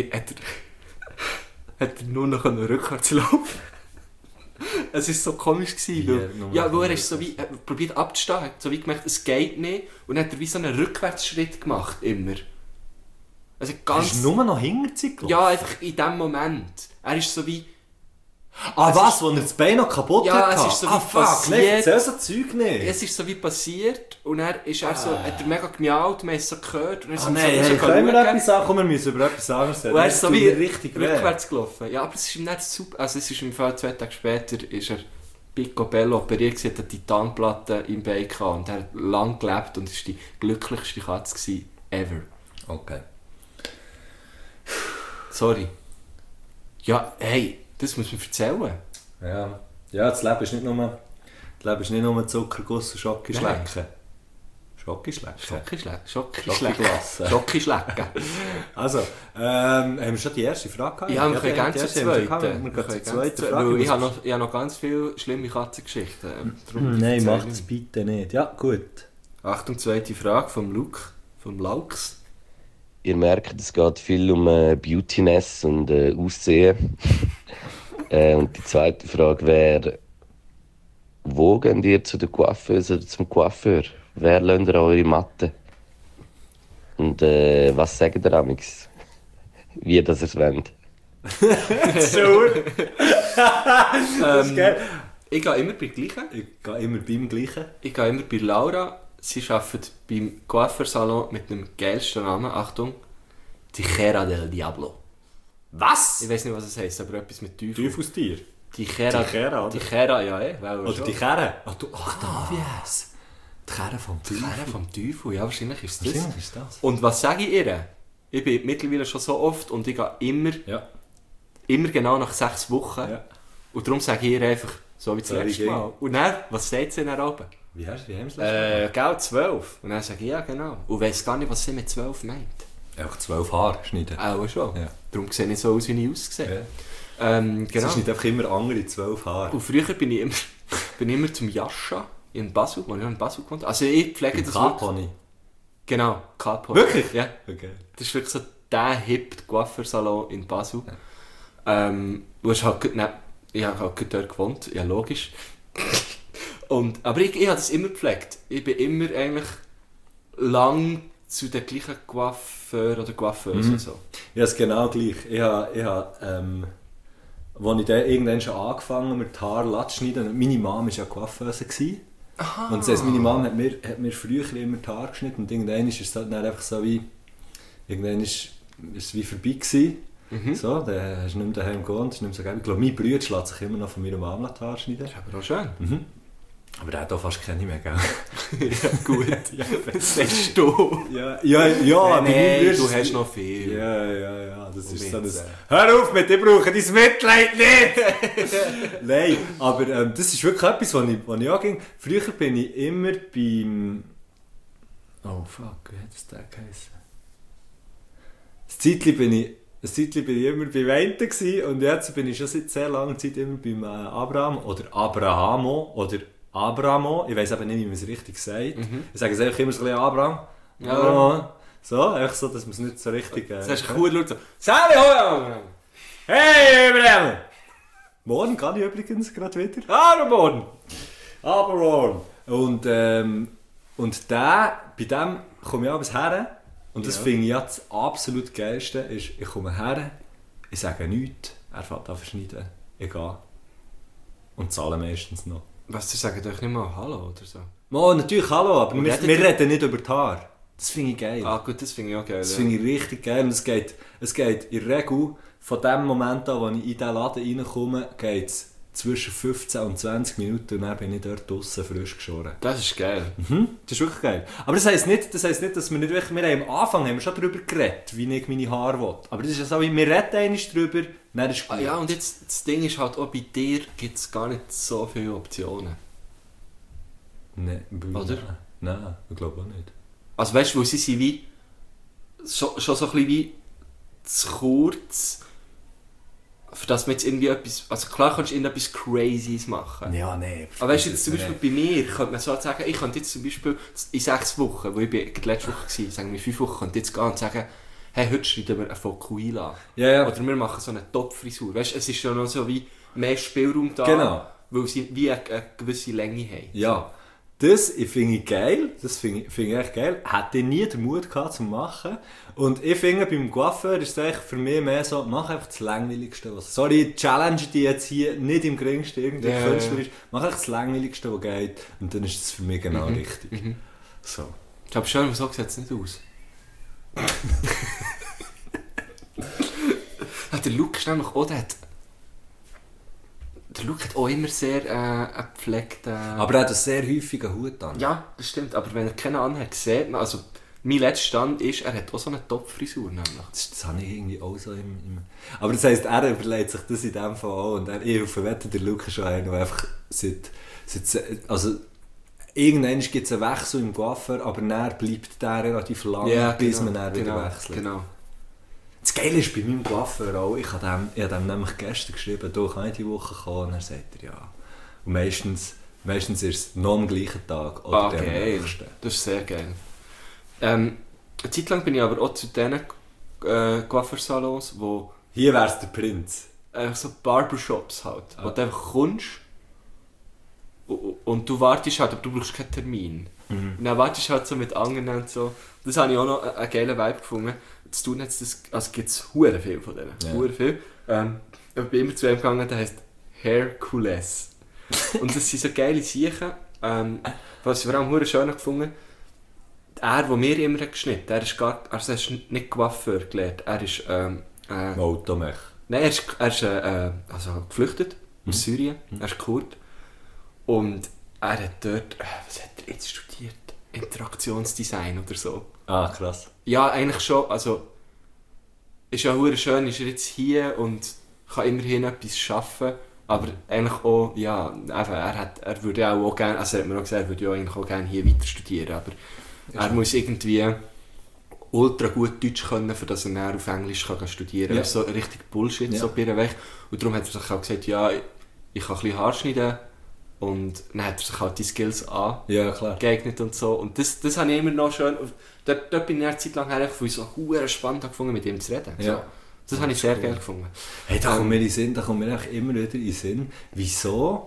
er nur noch rückwärts laufen. Es war so komisch, weil er ist so wie probiert abzustehen, so wie gemerkt, es geht nicht, und dann hat er wie so einen Rückwärtsschritt gemacht, immer. Also ganz... Ist nur noch hinterher? Ja, einfach in dem Moment. Er ist so wie... wo er das Bein noch kaputt hat? Ja, es ist so wie passiert. Erzähl so Zeug nicht. Es ist so wie passiert, und dann ist er so, hat er mega gemiaut, man hat es so gehört, und er ist so können wir etwas sagen? Wir müssen über etwas anderes reden. Und er ist so wie rückwärts gelaufen. Ja, aber es ist ihm nicht super. Also es ist im Fall 2 Tage später ist er picobello operiert, hat eine Titanplatte im Bein gehabt, und er hat lang gelebt und war die glücklichste Katze ever. Okay. Sorry. Ja, hey, das muss man erzählen. Ja, das Leben ist nicht nur Zuckerguss und Schokischlecken. Schokischlecken? Schokischlecken. Also, haben wir schon die erste Frage gehabt? Ja, wir können gerne zur zweiten. Wir können zur zweiten Frage. Ich habe noch ganz viele schlimme Katzengeschichten. Nein, macht es bitte nicht. Ja, gut. Achtung, zweite Frage vom Luke, vom Laux. Ihr merkt, es geht viel um Beautiness und Aussehen. Und die zweite Frage wäre, wo geht ihr zu der Coiffeuse oder zum Coiffeur? Wer lernt ihr eure Matte? Und was sagt ihr amigs? Wie das ihr es wollt? Das ist geil. Ich gehe immer beim Gleichen. Ich gehe immer bei Laura. Sie arbeitet beim Coiffeursalon mit dem geilsten Namen. Achtung. Tijera del Diablo. Was? Ich weiß nicht, was es heisst, aber etwas mit Teufel. Teufelstier? Tijera, oder? Tijera, ja, oder die Kerne? Ach, wie es? Die Kerne vom Teufel. Die Kerne vom Teufel, ja, wahrscheinlich ist das. Und was sage ich ihr? Ich bin mittlerweile schon so oft und ich gehe immer genau nach 6 Wochen. Ja. Und darum sage ich ihr einfach, so wie das letzte Mal. Und dann, was sagt sie dann oben? Wie haben sie das letzte Mal? 12. Und dann sage ich, ja genau. Und weiss gar nicht, was sie mit 12 meint. Einfach 12 Haare schneiden. Auch schon. Ja. Darum sehe ich so aus, wie ich aussehe. Ja. Genau. Es sind einfach immer andere 12 Haare. Und früher bin ich immer zum Jascha in Basel, wo ich noch in Basel gewohnt habe. Also ich pflege das wirklich. Genau, K-Pony. Wirklich? Ja. Okay. Das ist wirklich so der hip Coiffeursalon in Basel. Ja. Du hast halt, ich habe halt dort gewohnt, ja logisch. Aber ich habe das immer gepflegt. Ich bin immer eigentlich lang zu den gleichen Coiffeur oder Coiffeuse. So. Ja, es ist genau gleich. Als ich dann irgendwann schon angefangen mit Haare zu schneiden, meine Mom war ja Coiffeuse. Und das heisst, meine Mom hat mir früher immer die Haare geschnitten und irgendwann ist es dann einfach so wie... Irgendwann ist es wie vorbei gewesen. So, dann hast du nicht mehr daheim gewohnt. Ich glaube, mein Bruder lässt sich immer noch von meiner Mom die Haare schneiden. Das ist aber auch schön. Aber der hat auch fast keine mehr, gell? Ja, gut. Das sagst du. Ja, nee, du hast noch viel. Ja, das ist so ein... Hör auf mit, ich brauche dein Mitleid nicht! Nein, aber das ist wirklich etwas, was ich anging. Früher bin ich immer beim... Oh fuck, wie hat das der geheißen? Ein Zeitchen bin ich immer beim einen gewesen, und jetzt bin ich schon seit sehr langer Zeit immer beim Abraham oder Abrahamo oder Abramo. Ich weiss eben nicht, wie man es richtig sagt. Ich sage es einfach immer so ein bisschen Abraham. Ja. So, einfach so, dass man es nicht so richtig... Das hast du cool laut so. Sali, hoi! Hey, Abraham! Morgen kann ich übrigens gerade wieder. Abraham! Und bei dem komme ich abends her. Und das finde ich ja das absolut Geilste, ist, ich komme her, ich sage nichts, er fährt an verschneiden, ich gehe. Und zahle meistens noch. Was, ihr sagt euch nicht mal Hallo oder so? Oh, natürlich Hallo, aber wir reden nicht über die Haare. Das finde ich geil. Ah gut, das finde ich auch geil. Das finde ich richtig geil. Und es geht in der Regel, von dem Moment an, wo ich in diesen Laden reinkomme, geht es zwischen 15 und 20 Minuten und dann bin ich dort draussen frisch geschoren. Das ist geil. Das ist wirklich geil. Aber das heisst nicht, dass wir nicht wirklich... Wir haben am Anfang haben wir schon darüber geredet, wie ich meine Haare will. Aber das ist ja so, wie wir reden einmal darüber, dann ist gut. Ja, und jetzt, das Ding ist halt, auch bei dir gibt es gar nicht so viele Optionen. Nein, oder? Nein, ich glaube auch nicht. Also weißt du, weil sie sind wie... Schon so ein bisschen wie... zu kurz... Für das man jetzt irgendwie etwas... Also klar kannst du irgendetwas Crazyes machen. Ja, nein. Aber weißt du, jetzt zum Beispiel bei mir, könnte man so sagen, ich könnte jetzt zum Beispiel in 6 Wochen, wo ich letzte Woche war, sagen wir 5 Wochen, könnte ich jetzt gehen und sagen, hey, heute schneiden wir einen Fokuhila. Ja. Oder wir machen so eine Top-Frisur. Weißt du, es ist ja noch so wie mehr Spielraum da, genau. Weil sie wie eine gewisse Länge haben. Ja. Das finde ich geil, das finde ich echt geil. Hätte ich nie den Mut gehabt zu machen. Und ich finde, beim Coiffeur ist es für mich mehr so, mach einfach das Langweiligste. Sorry, challenge die jetzt hier nicht im geringsten irgendwie künstlerisch. Mach einfach das Langweiligste, was geht. Und dann ist es für mich genau richtig. So. Ich habe schon, so sieht es nicht aus. Der Luke ist nämlich auch der Luke hat auch immer sehr gepflegten... Aber er hat einen sehr häufigen Hut an. Ja, das stimmt. Aber wenn er keinen anhat, sieht man... Also, mein letzter Stand ist, er hat auch so eine Top-Frisur. Das habe ich irgendwie auch so im... Aber das heisst, er überlegt sich das in dem Fall auch. Und ich verwette, der Luke ist schon einer, der einfach also, irgendwann gibt es einen Wechsel im Coiffeur, aber dann bleibt der relativ lang, bis man dann wieder wechselt. Genau. Das Geile ist bei meinem Coiffeur auch, ich habe dem nämlich gestern geschrieben, du kann ich die Woche kommen, und dann sagt er ja. Und meistens ist es noch am gleichen Tag oder dem nächsten. Das ist sehr geil. Eine Zeit lang bin ich aber auch zu diesen Coiffeursalons, wo... Hier wär's der Prinz. So Barbershops halt, wo du einfach kommst und du wartest halt, aber du brauchst keinen Termin. Und dann wartest du halt so mit anderen und so. Das habe ich auch noch einen geilen Vibe gefunden. Zu tun jetzt das, also gibt es hure viel von denen. Ja. Hure viel. Ich bin immer zu einem gegangen, der heisst Hercules. Und das sind so geile Sachen. Was ich vor allem hure schön gefunden. Er, der mir immer geschnitten hat, er ist nicht Coiffeur gelernt. Er ist Automech. Nein, er ist also geflüchtet aus Syrien. Er ist Kurd. Und er hat dort, was hat er jetzt studiert? Interaktionsdesign oder so. Ah, krass. Ja, eigentlich schon. Also, ist ja hure schön, ist er jetzt hier und kann immerhin etwas schaffen. Aber eigentlich auch, ja, er würde auch gerne, also er hat mir auch gesagt, er würde ja eigentlich auch gerne hier weiter studieren. Aber er muss irgendwie ultra gut Deutsch können, für dass er dann auf Englisch kann studieren kann. Ja. So richtig Bullshit, so bei weg. Und darum hat er sich auch gesagt, ja, ich kann ein bisschen Haar schneiden. Und dann hat er sich halt die Skills angeeignet und so. Und das habe ich immer noch schön... Dort bin ich eine Zeit lang her, weil ich so verdammt spannend gefunden, mit ihm zu reden. Ja. So. Das habe ich sehr geil gefunden. Hey, da kommt mir immer wieder in den Sinn, wieso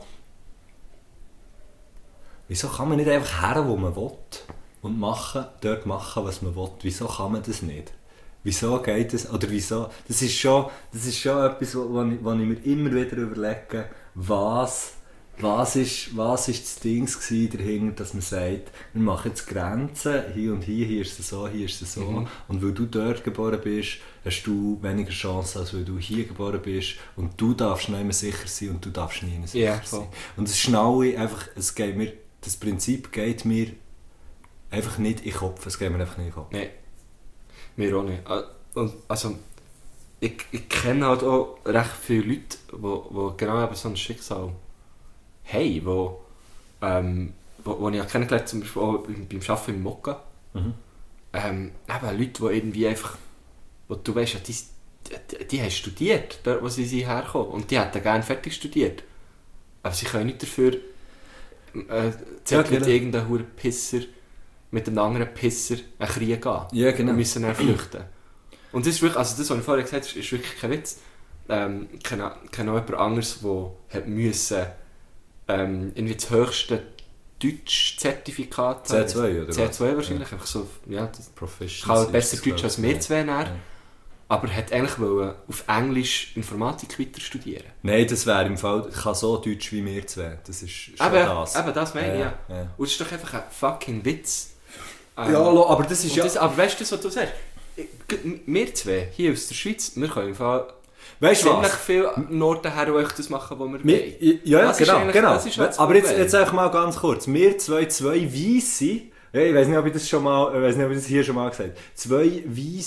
kann man nicht einfach her, wo man will und dort machen, was man will? Wieso kann man das nicht? Wieso geht das? Oder wieso? Das ist schon etwas, wo ich mir immer wieder überlege, was was ist das Ding dahinter, dass man sagt, wir machen jetzt Grenzen, hier ist es so, hier ist es so. Und weil du dort geboren bist, hast du weniger Chancen, als weil du hier geboren bist. Und du darfst nicht mehr sicher sein und du darfst nie mehr sicher sein. Und das Schnaue, einfach, das Prinzip geht mir einfach nicht in den Kopf. Es geht mir einfach nicht in den Kopf. Nein, mir auch nicht. Und, also, ich kenne halt auch recht viele Leute, die genau eben so ein Schicksal haben, wo ich auch kennengelernt, zum Beispiel auch beim Arbeiten im Mokka. Eben Leute, die irgendwie einfach, wo du weißt, die haben studiert, dort wo sie herkommen, und die hätten gerne fertig studiert. Aber sie können nicht dafür mit irgendeinem huren Pisser mit einem anderen Pisser einen Krieg gehen. Ja, genau. Und müssen dann flüchten. Und das ist wirklich, also das, was ich vorher gesagt habe, ist wirklich kein Witz. Ich kenne auch jemand anderes, der musste irgendwie das höchste Deutsch-Zertifikat haben. C2 oder C2 wahrscheinlich. Ja. So, ja, das Professional. Kann besser Deutsch als wir zwei näher. Ja. Aber er wollte eigentlich auf Englisch Informatik weiter studieren. Nein, das wäre im Fall, ich kann so Deutsch wie wir zwei. Das ist schon das. Eben, das meine ich, ja. Und das ist doch einfach ein fucking Witz. Ja, aber das ist das, aber weißt du, was du sagst? Wir zwei, hier aus der Schweiz, wir können im Fall ziemlich viel Norden her das machen, wo wir wollen. Ja, genau. Halt aber jetzt einfach mal ganz kurz. Wir zwei Weisse, ich weiß nicht, ob ich das hier schon mal gesagt habe, zwei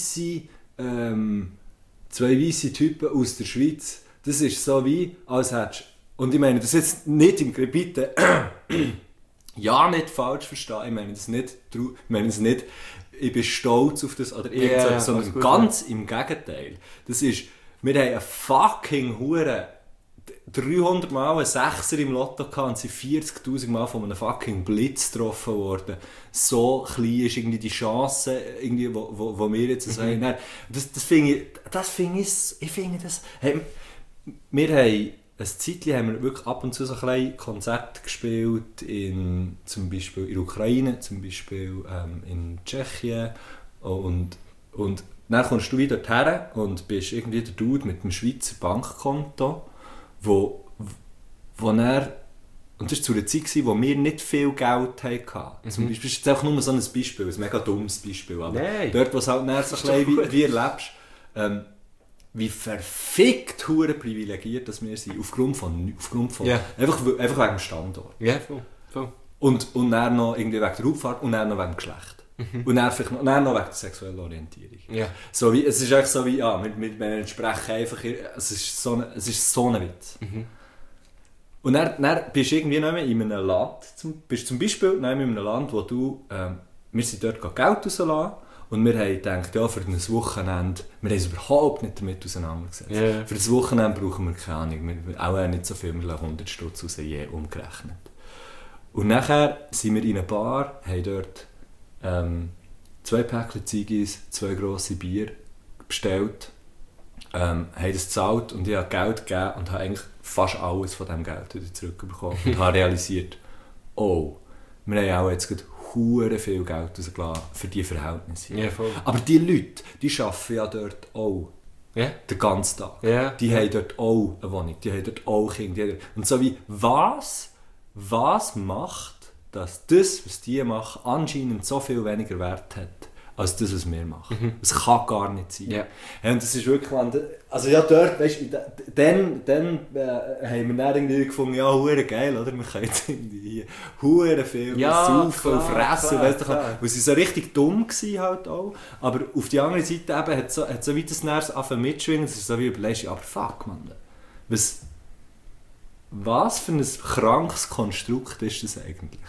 weisse Typen aus der Schweiz, das ist so wie, als hättest, und ich meine das jetzt nicht im bitte ja nicht falsch verstehen, ich meine das nicht, ich bin stolz auf das oder irgendwas, sondern gut, ganz im Gegenteil. Das ist, wir haben einen fucking Hure 300 Mal einen Sechser im Lotto gehabt und sind 40'000 Mal von einem fucking Blitz getroffen worden. So klein ist irgendwie die Chance, irgendwie, wo wir jetzt sagen. Nein, das finde ich, hey, wir haben ein Zeitchen haben wir wirklich ab und zu so ein kleines Konzert gespielt, zum Beispiel in der Ukraine, zum Beispiel in Tschechien und dann kommst du wieder her und bist irgendwie der Dude mit dem Schweizer Bankkonto, wo er, und das war zu einer Zeit, wo wir nicht viel Geld hatten. Zum Beispiel, das ist einfach nur so ein Beispiel, ein mega dummes Beispiel, aber dort, wo es halt näher so klein wie erlebst, wie verfickt hure privilegiert dass wir sind, aufgrund von einfach wegen dem Standort. Ja, voll. Und dann noch irgendwie wegen der Hauptfahrt und dann noch wegen dem Geschlecht. Und dann noch wegen der sexuellen Orientierung. Ja. So wie, es ist echt so wie, ja, wir entsprechen einfach, es ist so ein Witz. Und dann bist du irgendwie nicht mehr in einem Land, bist zum Beispiel nicht mehr in einem Land, wo du, wir sind dort Geld rauslassen und wir haben gedacht, ja, für ein Wochenende, wir haben uns überhaupt nicht damit auseinandergesetzt. Yeah. Für das Wochenende brauchen wir keine Ahnung, auch nicht so viel, wir lassen 100 Stutz raus, je umgerechnet. Und nachher sind wir in einer Bar, haben dort 2 Päckchen Ziggis, 2 grosse Bier bestellt, haben das gezahlt und ich habe Geld gegeben und habe eigentlich fast alles von diesem Geld wieder zurückbekommen und habe realisiert, oh, wir haben auch jetzt hure viel Geld rausgelassen für diese Verhältnisse. Ja, aber die Leute, die arbeiten ja dort auch. Yeah. Den ganzen Tag. Yeah. Die haben dort auch eine Wohnung, die haben dort auch Kinder. Und so wie, was macht, dass das, was die machen, anscheinend so viel weniger Wert hat, als das, was wir machen. Das kann gar nicht sein. Yeah. Und das ist wirklich, also ja, dort, weißt du, dann haben wir dann irgendwie gefunden, ja, hure geil, oder? Wir können jetzt irgendwie hier hure viel saufen und fressen, weißt du, weil sie so richtig dumm gewesen halt auch. Aber auf die andere Seite eben hat so wie das Nerv angefangen mitschwingen, das ist so wie überlegst, aber fuck, man, was für ein krankes Konstrukt ist das eigentlich?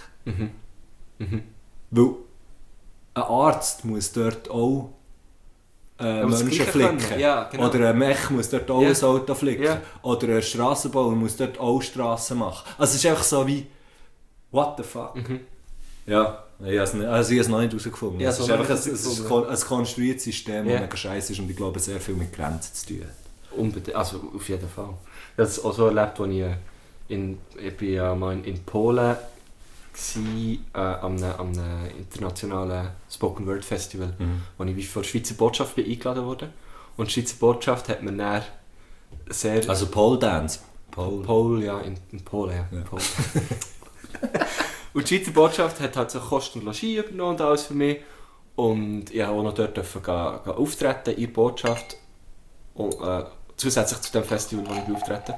Weil ein Arzt muss dort auch Menschen flicken. Ja, genau. Oder ein Mech muss dort auch ein Auto flicken. Oder ein Strassenbauer muss dort auch Strassen machen. Also es ist einfach so wie, what the fuck? Ja, ich habe es noch nicht herausgefunden. Ja, es ist einfach ein konstruiertes System, das mega scheiße ist und ich glaube sehr viel mit Grenzen zu tun hat. Unbedingt, also auf jeden Fall. Ich habe es auch so erlebt, als ich bin ja mal in Polen war, an einem internationalen Spoken Word Festival, wo ich von der Schweizer Botschaft eingeladen wurde. Und die Schweizer Botschaft hat mir dann sehr... Also Pole Dance? Pol, ja, in Polen, ja. In Polen. Und die Schweizer Botschaft hat halt so Kosten und Logis übernommen und alles für mich. Und ich durfte auch noch dort auftreten in der Botschaft. Und, zusätzlich zu dem Festival, wo ich auftrete.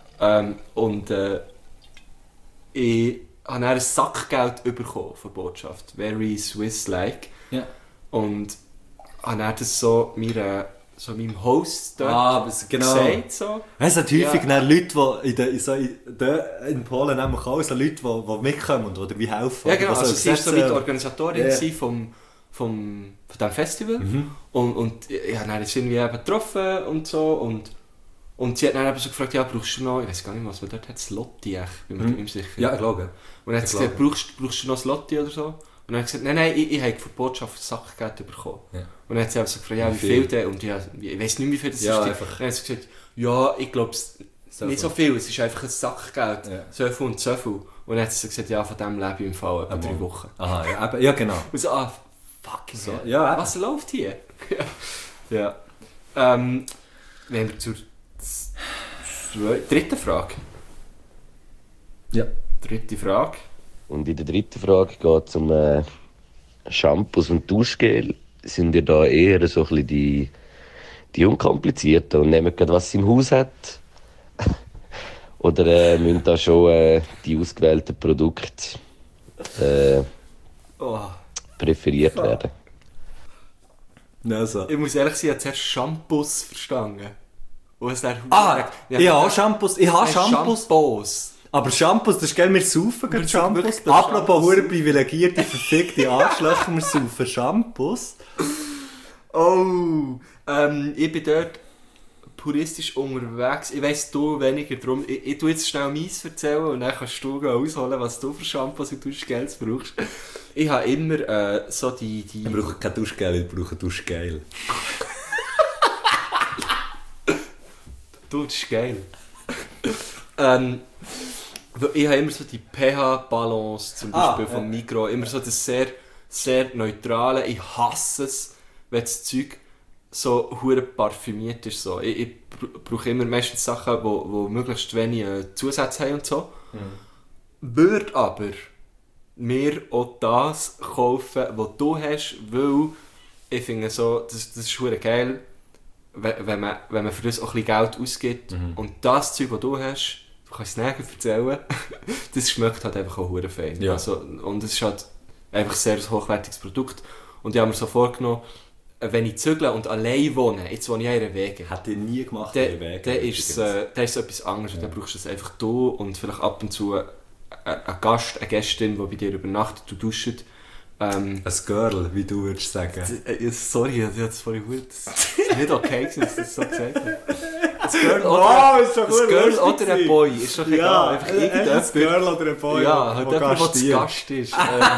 Ich habe dann ein Sackgeld bekommen von der Botschaft. Very Swiss-like. Ja. Und habe dann das so meinem Host dort gesagt. So. Es hat häufig Leute, die in Polen nämlich auch so Leute, die mitkommen und oder wie helfen. Ja, genau. Also sie war so mit Organisatorin von diesem Festival. Und ich habe dann irgendwie eben getroffen und so. Und sie hat dann eben so gefragt, ja, brauchst du noch, ich weiß gar nicht, was man dort hat, Slotti, bin mir nicht mehr sicher. Ja, klar. Und dann hat sie gesagt, brauchst du noch Slotti oder so? Und dann hat sie gesagt, nein, ich habe von der Botschaft Sackgeld bekommen. Ja. Und dann hat sie einfach so gefragt, ja, wie viel denn? Und ich weiss nicht, wie viel das ist. Dann hat sie gesagt, ja, ich glaube, nicht so viel, es ist einfach ein Sackgeld, so viel und so viel. Und dann hat sie gesagt, ja, von dem lebe ich im Fall etwa 3 Wochen. Aha, ja, genau. Und so, fucking so, was läuft hier? Ja. Wenn wir zur dritten Frage. Ja. Dritte Frage. Und in der dritten Frage geht es um Shampoos und Duschgel. Sind ihr da eher so ein bisschen die Unkomplizierten und nehmen gerade, was sie im Haus hat? Oder müssen da schon die ausgewählten Produkte präferiert werden? Also. Ich muss ehrlich sagen, ich habe zuerst Shampoos verstanden. Ich habe Shampoos. Aber Shampoos, das ist geil, wir saufen gerade Shampoos. Apropos hure privilegierte, verfickte Arschlöcher, wir saufen Shampoos. Oh, ich bin dort puristisch unterwegs. Ich weiss du weniger drum. Ich tue jetzt schnell meins erzählen und dann kannst du ausholen, was du für Shampoos und Duschgel brauchst. Ich habe immer so die... Ich brauche kein Duschgel, ich brauche Duschgel. Du, das ist geil. Ich habe immer so die pH-Balance zum Beispiel vom Migros, immer so das sehr, sehr neutrale. Ich hasse es, wenn das Zeug so hure parfümiert ist. So. Ich brauche immer meistens Sachen, die möglichst wenig Zusätze haben und so. Würde aber mir auch das kaufen, was du hast, weil ich finde so, das ist hure geil. Wenn man für das auch ein bisschen Geld ausgibt und das Zeug, das du hast, du kannst es näher erzählen, das schmeckt halt einfach auch hure fein. Ja. Also, und es ist halt einfach ein sehr hochwertiges Produkt. Und ich habe mir so vorgenommen, wenn ich zügle und allein wohne, jetzt wohne ich ja in einer Wege. Hätte ich nie gemacht, dann ist es etwas anderes. Ja. Dann brauchst du es einfach du und vielleicht ab und zu ein Gast, eine Gästin, die bei dir übernachtet, du duscht. Ein Girl, wie du würdest sagen. Sorry, ich habe das vorhin gut. Das ist nicht okay, dass das so gesagt habe. Ein Girl oder ein Boy, ist doch egal. Einfach ein Girl oder ein Boy, ja, halt jemand, der zu Gast ist.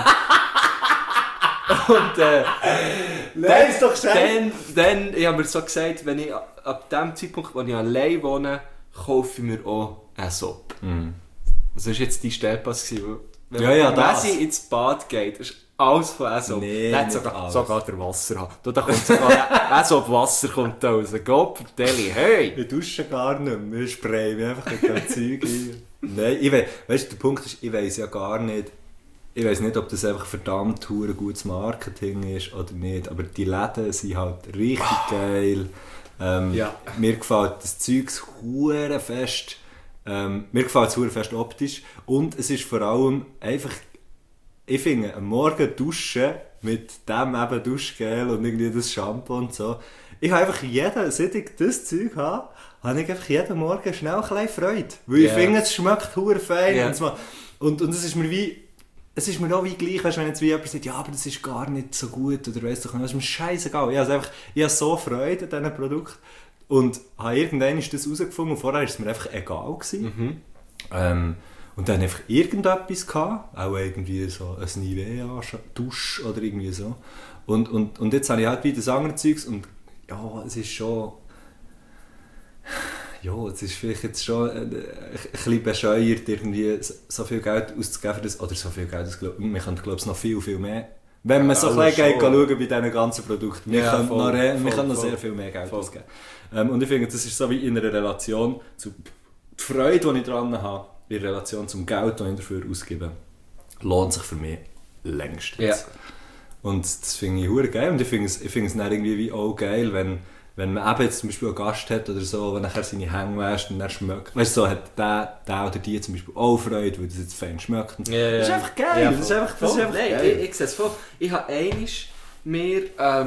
Und nein, ist doch schön. Dann, ich habe mir so gesagt, wenn ich ab dem Zeitpunkt, wo ich allein wohne, kaufe ich mir auch einen Sop. Das war jetzt die Stellpass. Wenn man ins Bad geht, ist alles von Aesop. Nee, sogar der Wasser haben. Da kommt sogar Aesop Wasser kommt da raus. Gott, Deli, hey! Wir duschen gar nicht mehr. Wir sprayen einfach mit dem Zeug ein. Nein, weißt du, der Punkt ist, ich weiss ja gar nicht, ob das einfach verdammt gutes Marketing ist oder nicht. Aber die Läden sind halt richtig geil. Mir gefällt das Zeug hure fest. Mir gefällt es hure fest optisch. Und es ist vor allem einfach, ich finde, am Morgen duschen mit dem eben Duschgel und irgendwie das Shampoo und so. Ich habe einfach seit ich das Zeug habe ich einfach jeden Morgen schnell ein bisschen Freude. Weil ich finde, es schmeckt hure fein. Yeah. Und es ist mir auch wie gleich, weißt, wenn jetzt wie jemand sagt, ja, aber das ist gar nicht so gut oder weiss doch nicht, das ist mir scheißegal. Ich habe so Freude an diesem Produkt und habe irgendwann das herausgefunden und vorher war es mir einfach egal gewesen. Und dann einfach irgendetwas gehabt, auch irgendwie so ein Nivea-Dusch oder irgendwie so. Und jetzt habe ich halt wieder das andere Zeugs und ja, es ist schon... Ja, es ist vielleicht jetzt schon ein bisschen bescheuert, irgendwie so viel Geld auszugeben für das, oder so viel Geld auszugeben. Wir können, glaube ich, noch viel, viel mehr. Wenn man so ein bisschen schauen bei diesen ganzen Produkten. Wir können noch sehr viel mehr Geld ausgeben. Und ich finde, das ist so wie in einer Relation zu Freude, die ich daran habe, in Relation zum Geld, das ich dafür ausgebe, lohnt sich für mich längstens. Ja. Und das finde ich verdammt geil. Und ich finde es dann irgendwie wie auch geil, wenn man eben jetzt zum Beispiel einen Gast hat oder so, wenn nachher seine Hänge wäscht und er schmeckt. Weißt du, so hat der oder die zum Beispiel auch Freude, weil das jetzt fein schmeckt. Das ist einfach geil. Ja, das ist einfach geil. Ich sehe es voll. Ich habe einmal mir,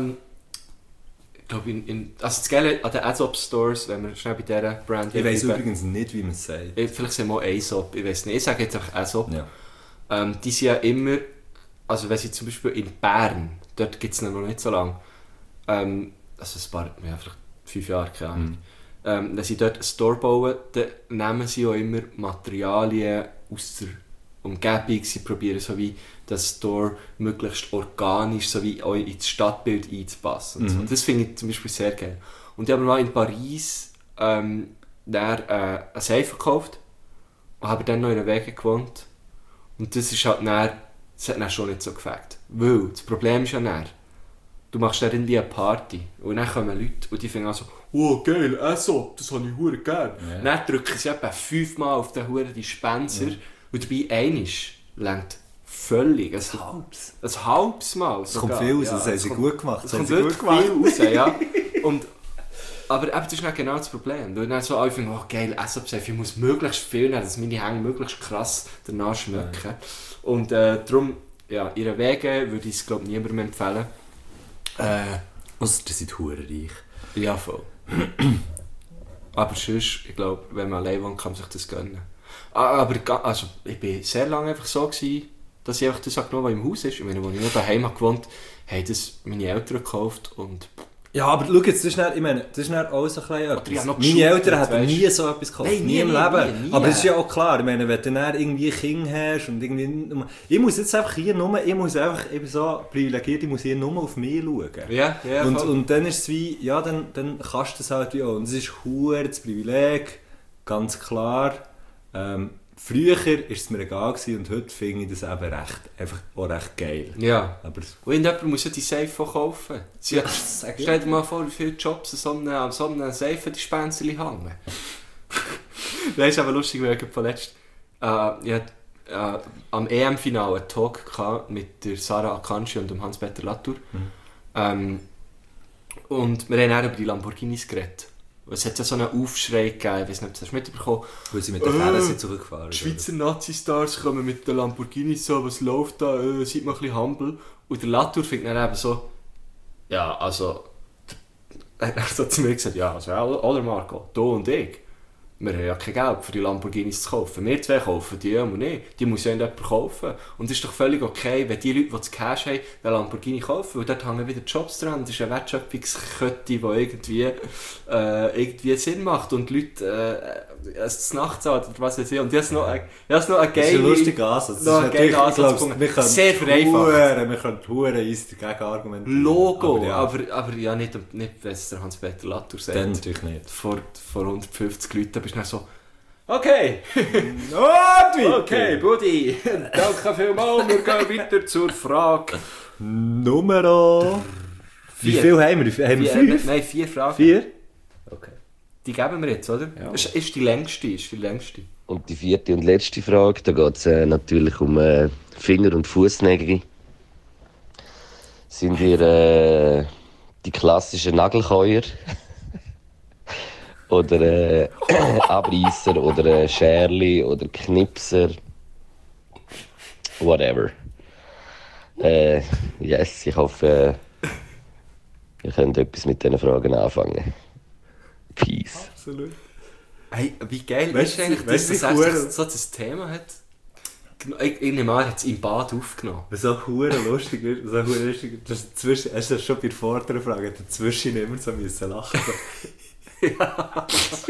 ich glaube, also das Geile an den Aesop-Stores, wenn wir schnell bei dieser Brand... Ich weiss übrigens nicht, wie man es sagt. Vielleicht sind wir auch Aesop, ich weiß nicht. Ich sage jetzt einfach Aesop. Ja. Die sind ja immer, also wenn sie zum Beispiel in Bern, dort gibt es noch nicht so lange, also ein paar, ja, vielleicht 5 Jahre, keine Ahnung. Wenn sie dort einen Store bauen, dann nehmen sie auch immer Materialien aus der Umgebung. Sie probieren so wie das Store möglichst organisch so wie auch ins Stadtbild einzupassen. Und so. Das finde ich zum Beispiel sehr geil. Und ich habe mal in Paris einen Seife gekauft und habe dann noch in der Wege gewohnt. Und das ist halt das hat dann schon nicht so gefällt. Weil das Problem ist ja dann, du machst dann irgendwie eine Party und dann kommen Leute und die finden so, oh geil, Aesop, das habe ich verdammt gern. Ja. Dann drücken sie etwa 5-mal auf den verdammten Dispenser und dabei einisch lenkt völlig. Ein halbes Mal. Es kommt viel raus, das haben sie gut gemacht. Es kommt wirklich viel raus, ja. Aber das ist nicht genau das Problem. Weil dann so alle finden, oh geil, Aesop-Seife, ich muss möglichst viel nehmen, dass meine Hänge möglichst krass danach schmecken. Ja. Und darum, ja, ihre Wege würde ich es glaube niemandem empfehlen. Also, die sind verdammt reich. Ja, voll. Aber sonst, ich glaube, wenn man allein wohnt, kann man sich das gönnen. Aber also, ich war sehr lange einfach so gewesen, dass ich einfach das genommen habe, was im Haus ist. Ich meine, als ich noch daheim gewohnt habe, haben das meine Eltern gekauft und... Ja, aber schau jetzt, das ist nicht auch so ein bisschen etwas. Meine Eltern hätten nie so etwas gekauft, nie im Leben. Nie. Aber das ist ja auch klar, ich meine, wenn du dann irgendwie Kinder hast und irgendwie... Ich muss jetzt einfach hier nur, ich bin so privilegiert, ich muss hier nur auf mich schauen. Ja, und dann ist es wie, ja, dann kannst du das halt wie auch. Und das ist verdammt das Privileg, ganz klar. Früher war es mir egal gewesen, und heute finde ich das eben recht geil. Ja. Aber und jemand muss ja die Seife kaufen. Stell dir mal vor, wie viele Jobs an so einem Seifendispenser hängen. Das ist aber lustig, weil ich vorletzt am EM-Finale einen Talk mit der Sarah Akanji und dem Hans-Peter Latour. Und wir haben auch über die Lamborghinis geredet. Es hat ja so einen Aufschrei gegeben, ich weiß nicht, ob du das mitbekommen hast. Weil sie mit der Fähre zurückgefahren sind. Schweizer Nazi-Stars kommen mit den Lamborghinis so, was läuft da, seid mal ein bisschen humble. Und der Latour findet dann eben so, ja, also, er hat so zu mir gesagt, ja, also, oder Marco, du und ich, wir haben ja kein Geld für die Lamborghinis zu kaufen. Wir zwei kaufen die immer nicht. Die muss ja jemand kaufen. Und es ist doch völlig okay, wenn die Leute, die das Cash haben, den Lamborghini kaufen, weil dort hängen wieder Jobs dran. Das ist eine Wertschöpfungskette, die irgendwie Sinn macht. Und die Leute es nachts oder was weiß ich. Und das ist noch eine geile... Das ist ein lustiger Ansatz. Sehr vereinfacht. Wir können verdammt eins dagegen argumentieren. Logo, aber ja, nicht wenn es der Hans-Peter Latour sagt. Dann natürlich nicht. Vor 150 Leuten bist du dann so, okay, okay, Buddy, danke vielmals, wir gehen weiter zur Frage Nummer... Wie viel haben wir? Haben wir 5? Nein, 4 Fragen. 4? Okay. Die geben wir jetzt, oder? Ja. Ist die längste. Und die 4. und letzte Frage, da geht es natürlich um Finger- und Fußnägel. Sind ihr die klassischen Nagelkäuer? Oder Abreisser oder Scherli oder Knipser? Whatever. Yes, ich hoffe, ihr könnt etwas mit diesen Fragen anfangen. Peace. Absolut. Hey, wie geil ist eigentlich, dass das so das Thema hat? Irgendwann hat es im Bad aufgenommen. Was auch lustig ist, hast du schon bei der vorderen Frage dazwischen immer so müssen lachen. Ja.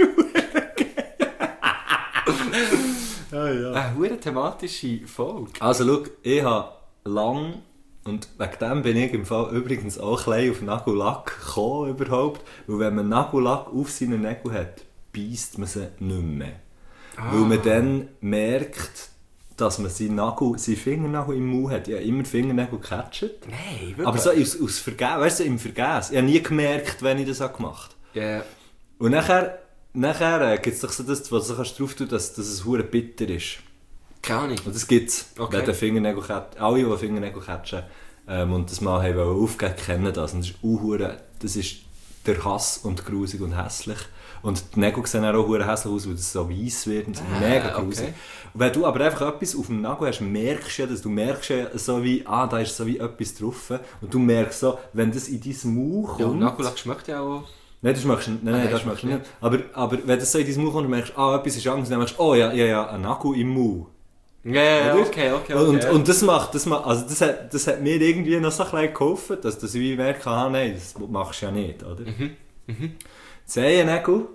Eine thematische Folge. Also schau, ich habe lang, und wegen dem bin ich im Fall übrigens auch ein bisschen auf Nagellack gekommen überhaupt, weil wenn man Nagellack auf seinen Nägeln hat, beisst man sie nicht mehr. Weil man dann merkt, dass man seinen Fingernagel im Mund hat. Ich habe immer Fingernägel gecatcht. Nein, wirklich? Aber so aus weißt du, im Vergessen. Ich habe nie gemerkt, wenn ich das gemacht habe. Yeah. Und nachher nachher gibt es doch so das, was du drauf tun kannst, dass es verdammt bitter ist. Keine Ahnung. Und das gibt es. Okay. Alle, die Fingernägel catchen und das mal haben aufgeben, kennen das. Und das ist der Hass und grusig und hässlich. Und die Nägel sehen auch verdammt hässlich aus, weil es so weiss wird und so mega grusig. Okay. Und wenn du aber einfach etwas auf dem Nagel hast, merkst du ja so wie, da ist so wie etwas drauf. Und du merkst so, wenn das in deinen Mund kommt... Ja, und Nagellack schmeckt ja auch... Nein, das schmeckst du nicht. Aber wenn das so in deinen Mund kommt und merkst, etwas ist Angst, dann merkst du, ja, ein Nagel im Mund. Ja, okay. Und das hat mir irgendwie noch so ein bisschen geholfen, dass ich wie merke, nein, das machst du ja nicht, oder? Zehennägel?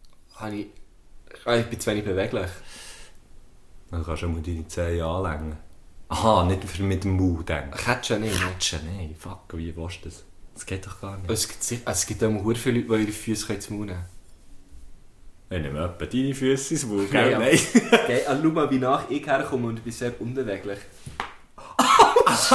Ich bin zu wenig beweglich. Dann kannst du auch mal deine Zehen anlängen. Aha, nicht mit dem Mund denken. Catchen nicht. Nein, fuck, wie willst du das? Das geht doch gar nicht. Es gibt auch mal viele Leute, die ihre Füße zum Mund nehmen können. Ich nehme etwa deine Füße ins Mund, gell? Nein. Okay, also schau mal, wie nach ich herkomme und bin sehr unbeweglich. Das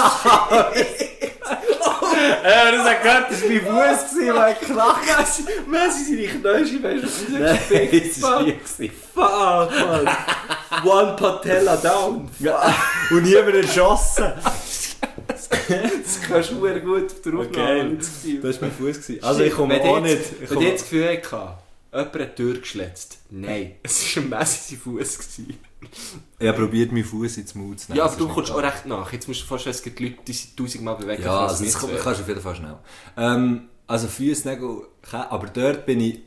hat gehört, das war mein Fuß, der ich gelacht. Messi seine Knöchel, weißt du, das war nie. Fuck, man. One Patella down. Ja. Und niemand erschossen. Das kannst du sehr gut drauf machen. Das war mein Fuß. Also ich komme auch nicht... Wenn ich jetzt das Gefühl hatte, jemand hat die Tür geschletzt. Nein, es war ein Messi Fuß. Ich habe probiert, meinen Fuß ins Mund zu nehmen. Ja, aber du kommst auch recht nach. Jetzt musst du fast sagen, es gibt Leute, die sind 1000-mal bewegen. Ja, also das kannst du auf jeden Fall schnell. Also Fußnägel, aber dort bin ich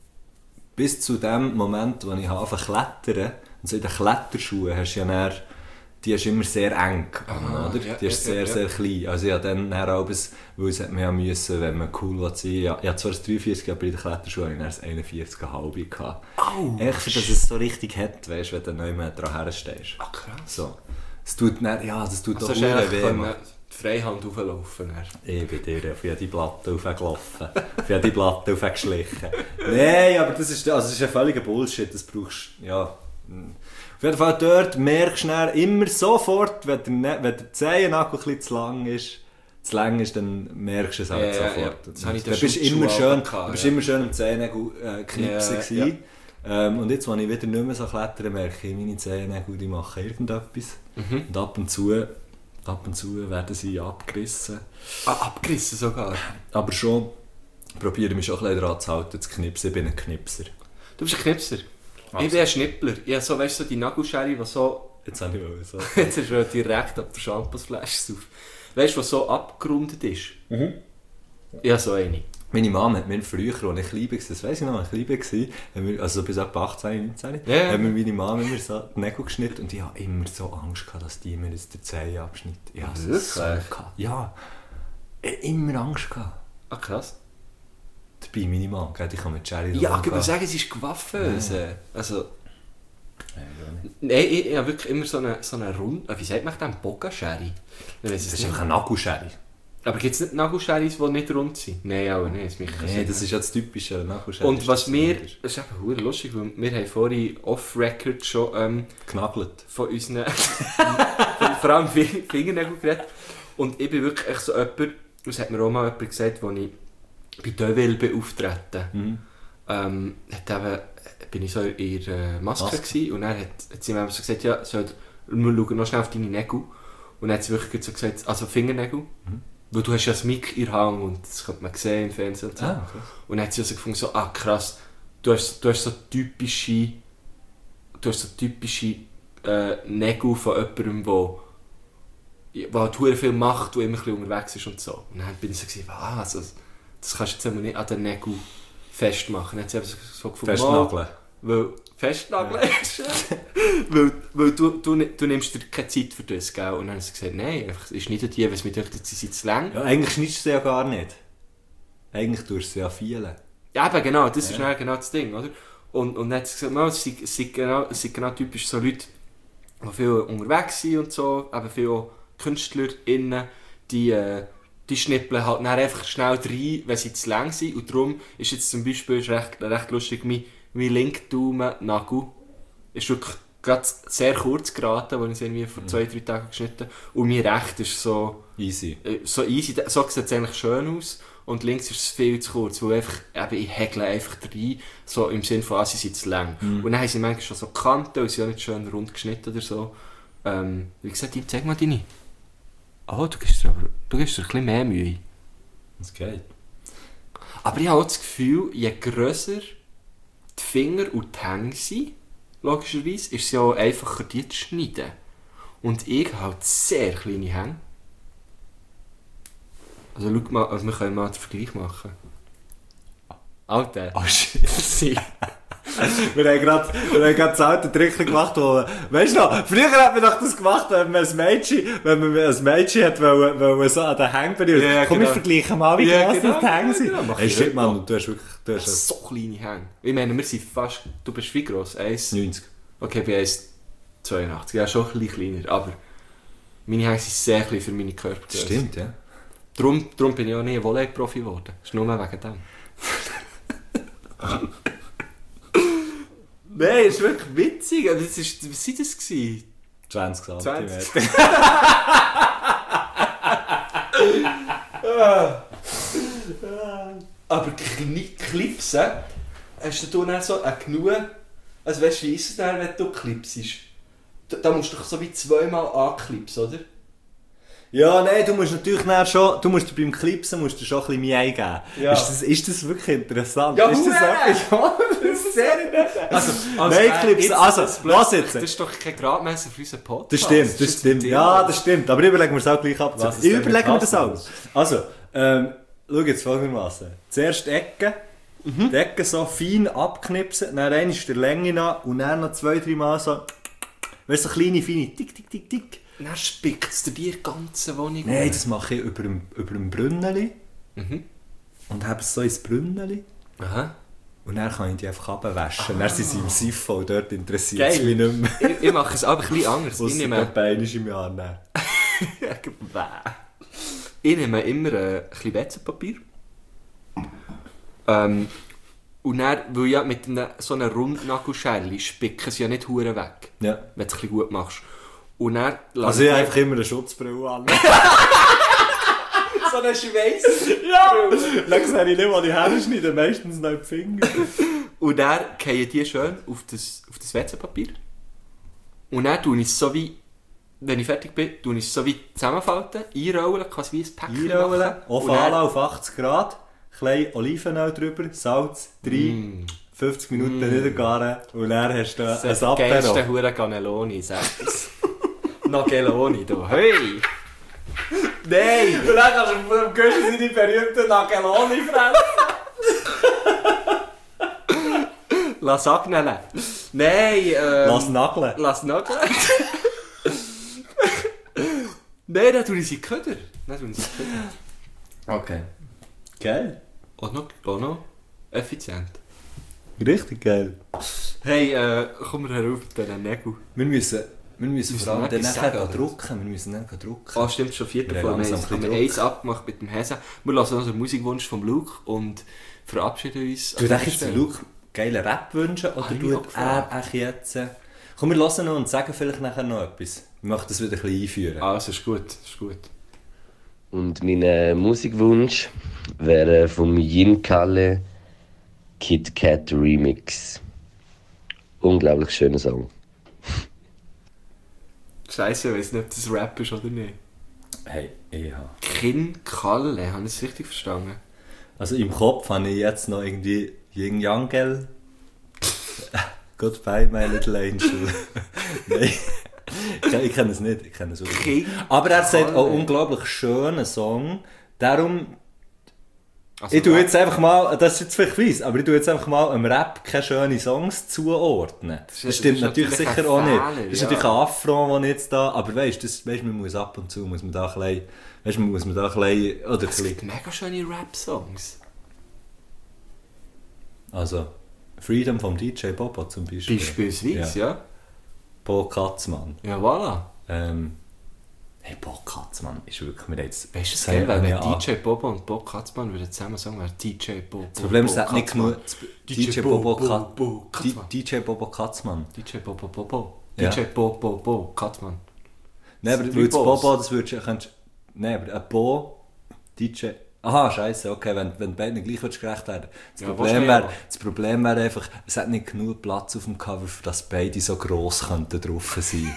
bis zu dem Moment, wo ich anfange zu klettern, und so in den Kletterschuhen hast du ja dann, die ist immer sehr eng, oder? Ja, die ist sehr klein. Also ich habe dann abends, weil es mir müssen, wenn man cool sein will, ich hatte zwar das 43, aber in den Kletterschuhen hatte ich dann das 41,5 gehabt. Echt, dass es so richtig hat, weißt, wenn du nicht mehr dran herstehst. Ach krass. So. Das tut doch also weh. Die Freihand auflaufen. Ich bin dir auf jede Platte aufgelaufen. Auf jede Platte aufgeschlichen. Nein, aber das ist ein völliger Bullshit. Das brauchst du, ja. Auf jeden Fall dort merkst du immer sofort, wenn der Zehennagel ein bisschen zu lang ist, dann merkst du es halt sofort. Du bist immer schön am Zehennagel knipsen. Und jetzt, wenn ich wieder nicht mehr so klettere, merke ich, meine Zehennägel, die machen irgendetwas. Und ab und zu werden sie abgerissen. Abgerissen sogar? Aber schon probiere mich schon ein bisschen daran zu halten, zu knipsen. Ich bin ein Knipser. Du bist ein Knipser? Also. Ich bin ein Schnippler. Ich habe so, weißt du, die Nagelschere, die so... Jetzt habe ich so. Jetzt ist er direkt ab der Shampoosflasche drauf. Weißt du, was so abgerundet ist? Ich habe so eine. Meine Mama hat mir früher, als ich klein war, das weiss ich noch, als ich klein war, also bis etwa 18, 19, hat mir meine Mama immer so die Nägel geschnitten und ich hatte immer so Angst gehabt, dass die mir jetzt den Zehen abschnitten. Ich hatte es so gehabt. Ja, ich hatte immer Angst gehabt. Ach krass. Dabei meine Mama, die kann mit Jerry ja, ich würde sagen, sie ist Gewaffenöse. Also... Nein, ich habe wirklich immer so eine Runde... Wie sagt man das? Boga-Sherry? Das ist einfach ein Nagelsherry. Aber gibt es nicht Nagelsherrys, die nicht rund sind? Nein, auch nicht. Nein, das ist ja das typische Nagelsherry. Und was wir... Das ist eben verdammt lustig, weil wir haben vorhin off-record schon... Knagelt. Von unseren... vor allem Fingernägeln geredet. Und ich bin wirklich echt so jemand... Das hat mir auch mal jemand gesagt, als ich bei Deville auftreten bin ich so in ihrer Maske gewesen, und dann hat sie mir so gesagt, ja, wir schauen noch schnell auf deine Nägel. Und dann hat sie wirklich so gesagt, also Fingernägel, weil du hast ja das Mic in der Hand und das könnte man sehen im Fernsehen und so. Okay. Und dann hat sie so gefunden, so, krass, du hast so typische Nägel von jemandem, der viel macht, der immer ein bisschen unterwegs ist und so. Und dann bin ich so gesagt, was? Das kannst du jetzt immer nicht an den Nägeln festmachen. Dann hat sie so gefunden, festnageln? weil du nimmst dir keine Zeit für das, gell? Und dann hat sie gesagt, nein, es ist nicht die, weil es mir denkt, sie sind zu lang. Ja, eigentlich schneidest du sie ja gar nicht. Eigentlich tust du sie ja vielen. Ja, eben, genau, das ist genau das Ding, oder? Und dann hat sie gesagt, es sind genau typisch so Leute, die viel unterwegs sind und so, eben viele KünstlerInnen, die schnippeln halt dann einfach schnell rein, wenn sie zu lang sind. Und darum ist jetzt zum Beispiel recht lustig, mein linker Daumennagel ist wirklich gerade sehr kurz geraten, als ich es irgendwie vor 2-3 Tagen geschnitten habe. Und mein Recht ist so easy. So sieht es eigentlich schön aus. Und links ist es viel zu kurz, weil ich hägle einfach rein, so im Sinne von, sie sind zu lang. Und dann haben sie manchmal schon so Kanten und sie haben nicht schön rund geschnitten oder so. Wie gesagt, zeig mal deine. Oh, du gibst dir ein bisschen mehr Mühe. Das geht. Aber ich habe auch das Gefühl, je grösser die Finger und die Hänge sind, logischerweise, ist es ja auch einfacher, die zu schneiden. Und ich habe halt sehr kleine Hänge. Also schau mal, wir können mal den Vergleich machen. Alter. Oh shit. Wir haben gerade das alte Trick gemacht, wo, weißt du noch, früher hat man doch das gemacht, wenn man ein Mädchen hat, weil so an den Hängen berührt. Ja, komm, genau. wir vergleichen mal, wie gross die Hänge sind. Hey, shit, Mann, Mann, du hast wirklich, so kleine Hänge. Ich meine, wir sind fast, du bist wie gross? 90. Okay, bei 1,82. Ja, schon ein bisschen kleiner, aber meine Hänge sind sehr klein für meine Körpergröße. Stimmt, ja. Darum bin ich auch nie ein Volley-Profi geworden. Das ist nur wegen dem. Nein, das ist wirklich witzig. Was war das? 20 20. Aber Clipsen, hast du dann so genug... Also weißt du, wie ist es dann, wenn du clipsest? Da musst du doch so wie zweimal anklippsen, oder? Ja, nein, du musst natürlich schon, beim Clipsen musst du schon ein bisschen Miei geben. Ja. Ist das wirklich interessant? Ja, ist das etwas? Das ist sehr interessant. Also, Nein, Clipsen, also, was jetzt? Das ist doch kein Gradmesser für unseren Podcast. Das stimmt. Ja, das stimmt. Aber überlegen wir es auch gleich ab. Ich überlege mir das auch. Also, schau jetzt folgendermaßen. Zuerst die Ecke. Die Ecke so fein abknipsen, dann einmal der Länge nach und dann noch 2-3 Mal so, weißt du, so kleine, feine, tick, tick, tick, tick. Dann spickt es dir die ganze Wohnung. Nein, das mache ich über dem Brünneli. Und habe es so ins Brünneli. Aha. Und dann kann ich die einfach abwaschen. Dann sind sie im Siphon, dort interessiert es Geil. mich nicht mehr. Ich mache es aber ein bisschen anders. Ich nehme einmal im Jahr. Ich nehme immer ein bisschen WC-Papier. Und dann, weil ja mit so einer Rundnagelschere spicken sie ja nicht hure weg. Ja. Wenn du es ein bisschen gut machst. Und dann Also ich habe einfach immer eine Schutzbrille an. so eine Schweiß. Ja! Dann sehe ich nicht, wo die Hände schneiden, meistens noch die Finger. Und dann fallen die schön auf das WC-Papier. Und dann tue ich es so wie, wenn ich fertig bin, tue ich es so wie zusammenfalten, einrollen, quasi wie ein Päckchen Einrollen, machen. Oval auf 80 Grad, klein Olivenöl drüber, Salz, 50 Minuten niedergaren und dann hast du ein Das Apero. geilste Hure Cannelloni, sagt es. Nagelloni, du. Hey! Nein! Und dann kannst du vom Göschen seine berühmten Nagelloni fressen. Lasagne. Nein, Lass nageln. Lass nageln. Nein, dann tue ich sie in die Köder. Okay. Geil. Auch noch effizient. Richtig geil. Hey, komm mal herauf mit diesen Nägeln. Wir müssen vor allem dann etwas nachher sagen, drucken. Wir müssen dann drucken. Ah, stimmt, schon 4. Wir Folge. haben Wir langsam haben ein bisschen eins abgemacht mit dem Hesen. Wir lassen unseren Musikwunsch vom Luke und verabschieden uns. Du denkst jetzt Luke geile Rap wünschen oder tut er jetzt... Komm, wir hören noch und sagen vielleicht nachher noch etwas. Ich möchte das wieder ein bisschen einführen. Also, ist gut. Und mein Musikwunsch wäre vom Yin Kalle Kit Kat Remix. Unglaublich schöner Song. Scheiße, ich weiss nicht, ob das Rap ist oder nicht. Hey, ich habe... Kin Kalle, habe ich das richtig verstanden? Also im Kopf habe ich jetzt noch irgendwie Yin Yang. Goodbye, my little angel. Nein, ich kenne es nicht. Ich kenne es auch nicht. Aber er sagt auch unglaublich schönen Song. Darum, also ich tue jetzt einfach mal, das ist jetzt vielleicht weiss, aber ich tue jetzt einfach mal einem Rap keine schönen Songs zuordnen. Das stimmt natürlich sicher auch nicht. Das ist natürlich ein Affront, den ich jetzt da, aber weißt, man muss ab und zu, muss man da ein bisschen, oder es gibt mega schöne Rap-Songs. Also, Freedom vom DJ Bobo zum Beispiel. Beispielsweise, ja. Bo Katzmann. Ja, voilà. Hey, Bo Katzmann ist wirklich... Weißt du, das geil, wenn DJ Bobo und Bo Katzmann würden zusammen sagen, wäre DJ Bobo. Das Problem ist, es hat nicht genug... DJ Bobo Katzmann. DJ Bobo Katzmann. DJ Bobo Bobo. DJ Bo, Katzmann. Nein, aber das Bobo, das würdest du... Nein, aber ein Bo, DJ... Aha, scheiße, okay, wenn beiden gleich gerecht werden. Das Problem wäre einfach, es hat nicht genug Platz auf dem Cover, für dass beide so gross könnten drauf sein.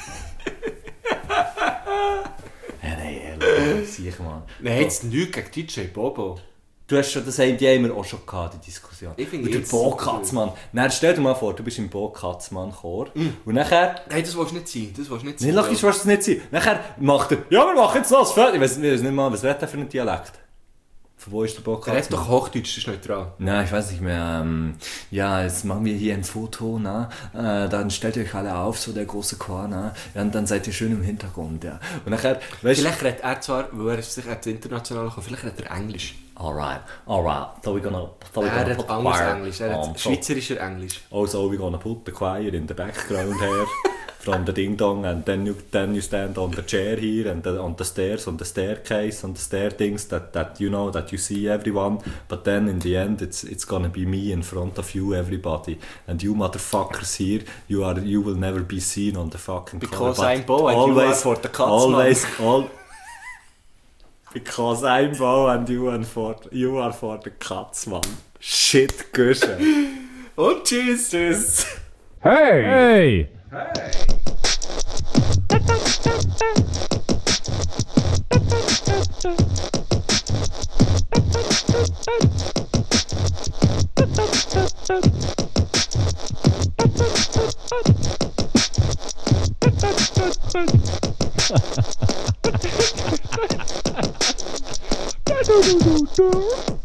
Nein, ehrlich, sieh mal. Nein, jetzt nichts gegen DJ Bobo. Du hast schon, das haben wir auch schon gehabt, die Diskussion. Ich finde der Bo Katzmann. Nein, stell dir mal vor, du bist im Bo Katzmann-Chor. Und nachher... Nein, das willst du nicht sein. Nein, logisch willst du das nicht sein. Nachher macht er... Ja, wir machen jetzt das fertig. Ich weiß nicht mal, was redet er für einen Dialekt? Von wo ist der Bo Katzmann? Er hat doch Hochdeutsch, das ist neutral. Nein, ich weiß nicht mehr. Ja, jetzt machen wir hier ein Foto, na? Dann stellt ihr euch alle auf, so der große Chor, na? Ja, und dann seid ihr schön im Hintergrund, ja. Und nachher... Vielleicht redet er zwar, weil er sich international kommt, vielleicht redet er Englisch. Alright. So we're gonna er hat anderes Englisch, er hat schweizerischer Englisch. Also, we're gonna put the choir in the background here. From the ding dong, and then you stand on the chair here, and on the stairs, on the staircase, on the stair things that you know, that you see everyone, but then in the end it's gonna be me in front of you, everybody, and you motherfuckers here, you will never be seen on the fucking because cover, I'm Bo and always, you are for the Katzmann. Because I'm Bo and you are for the Katzmann. Shit, Güsche. Und tschüss. Hey! Hey!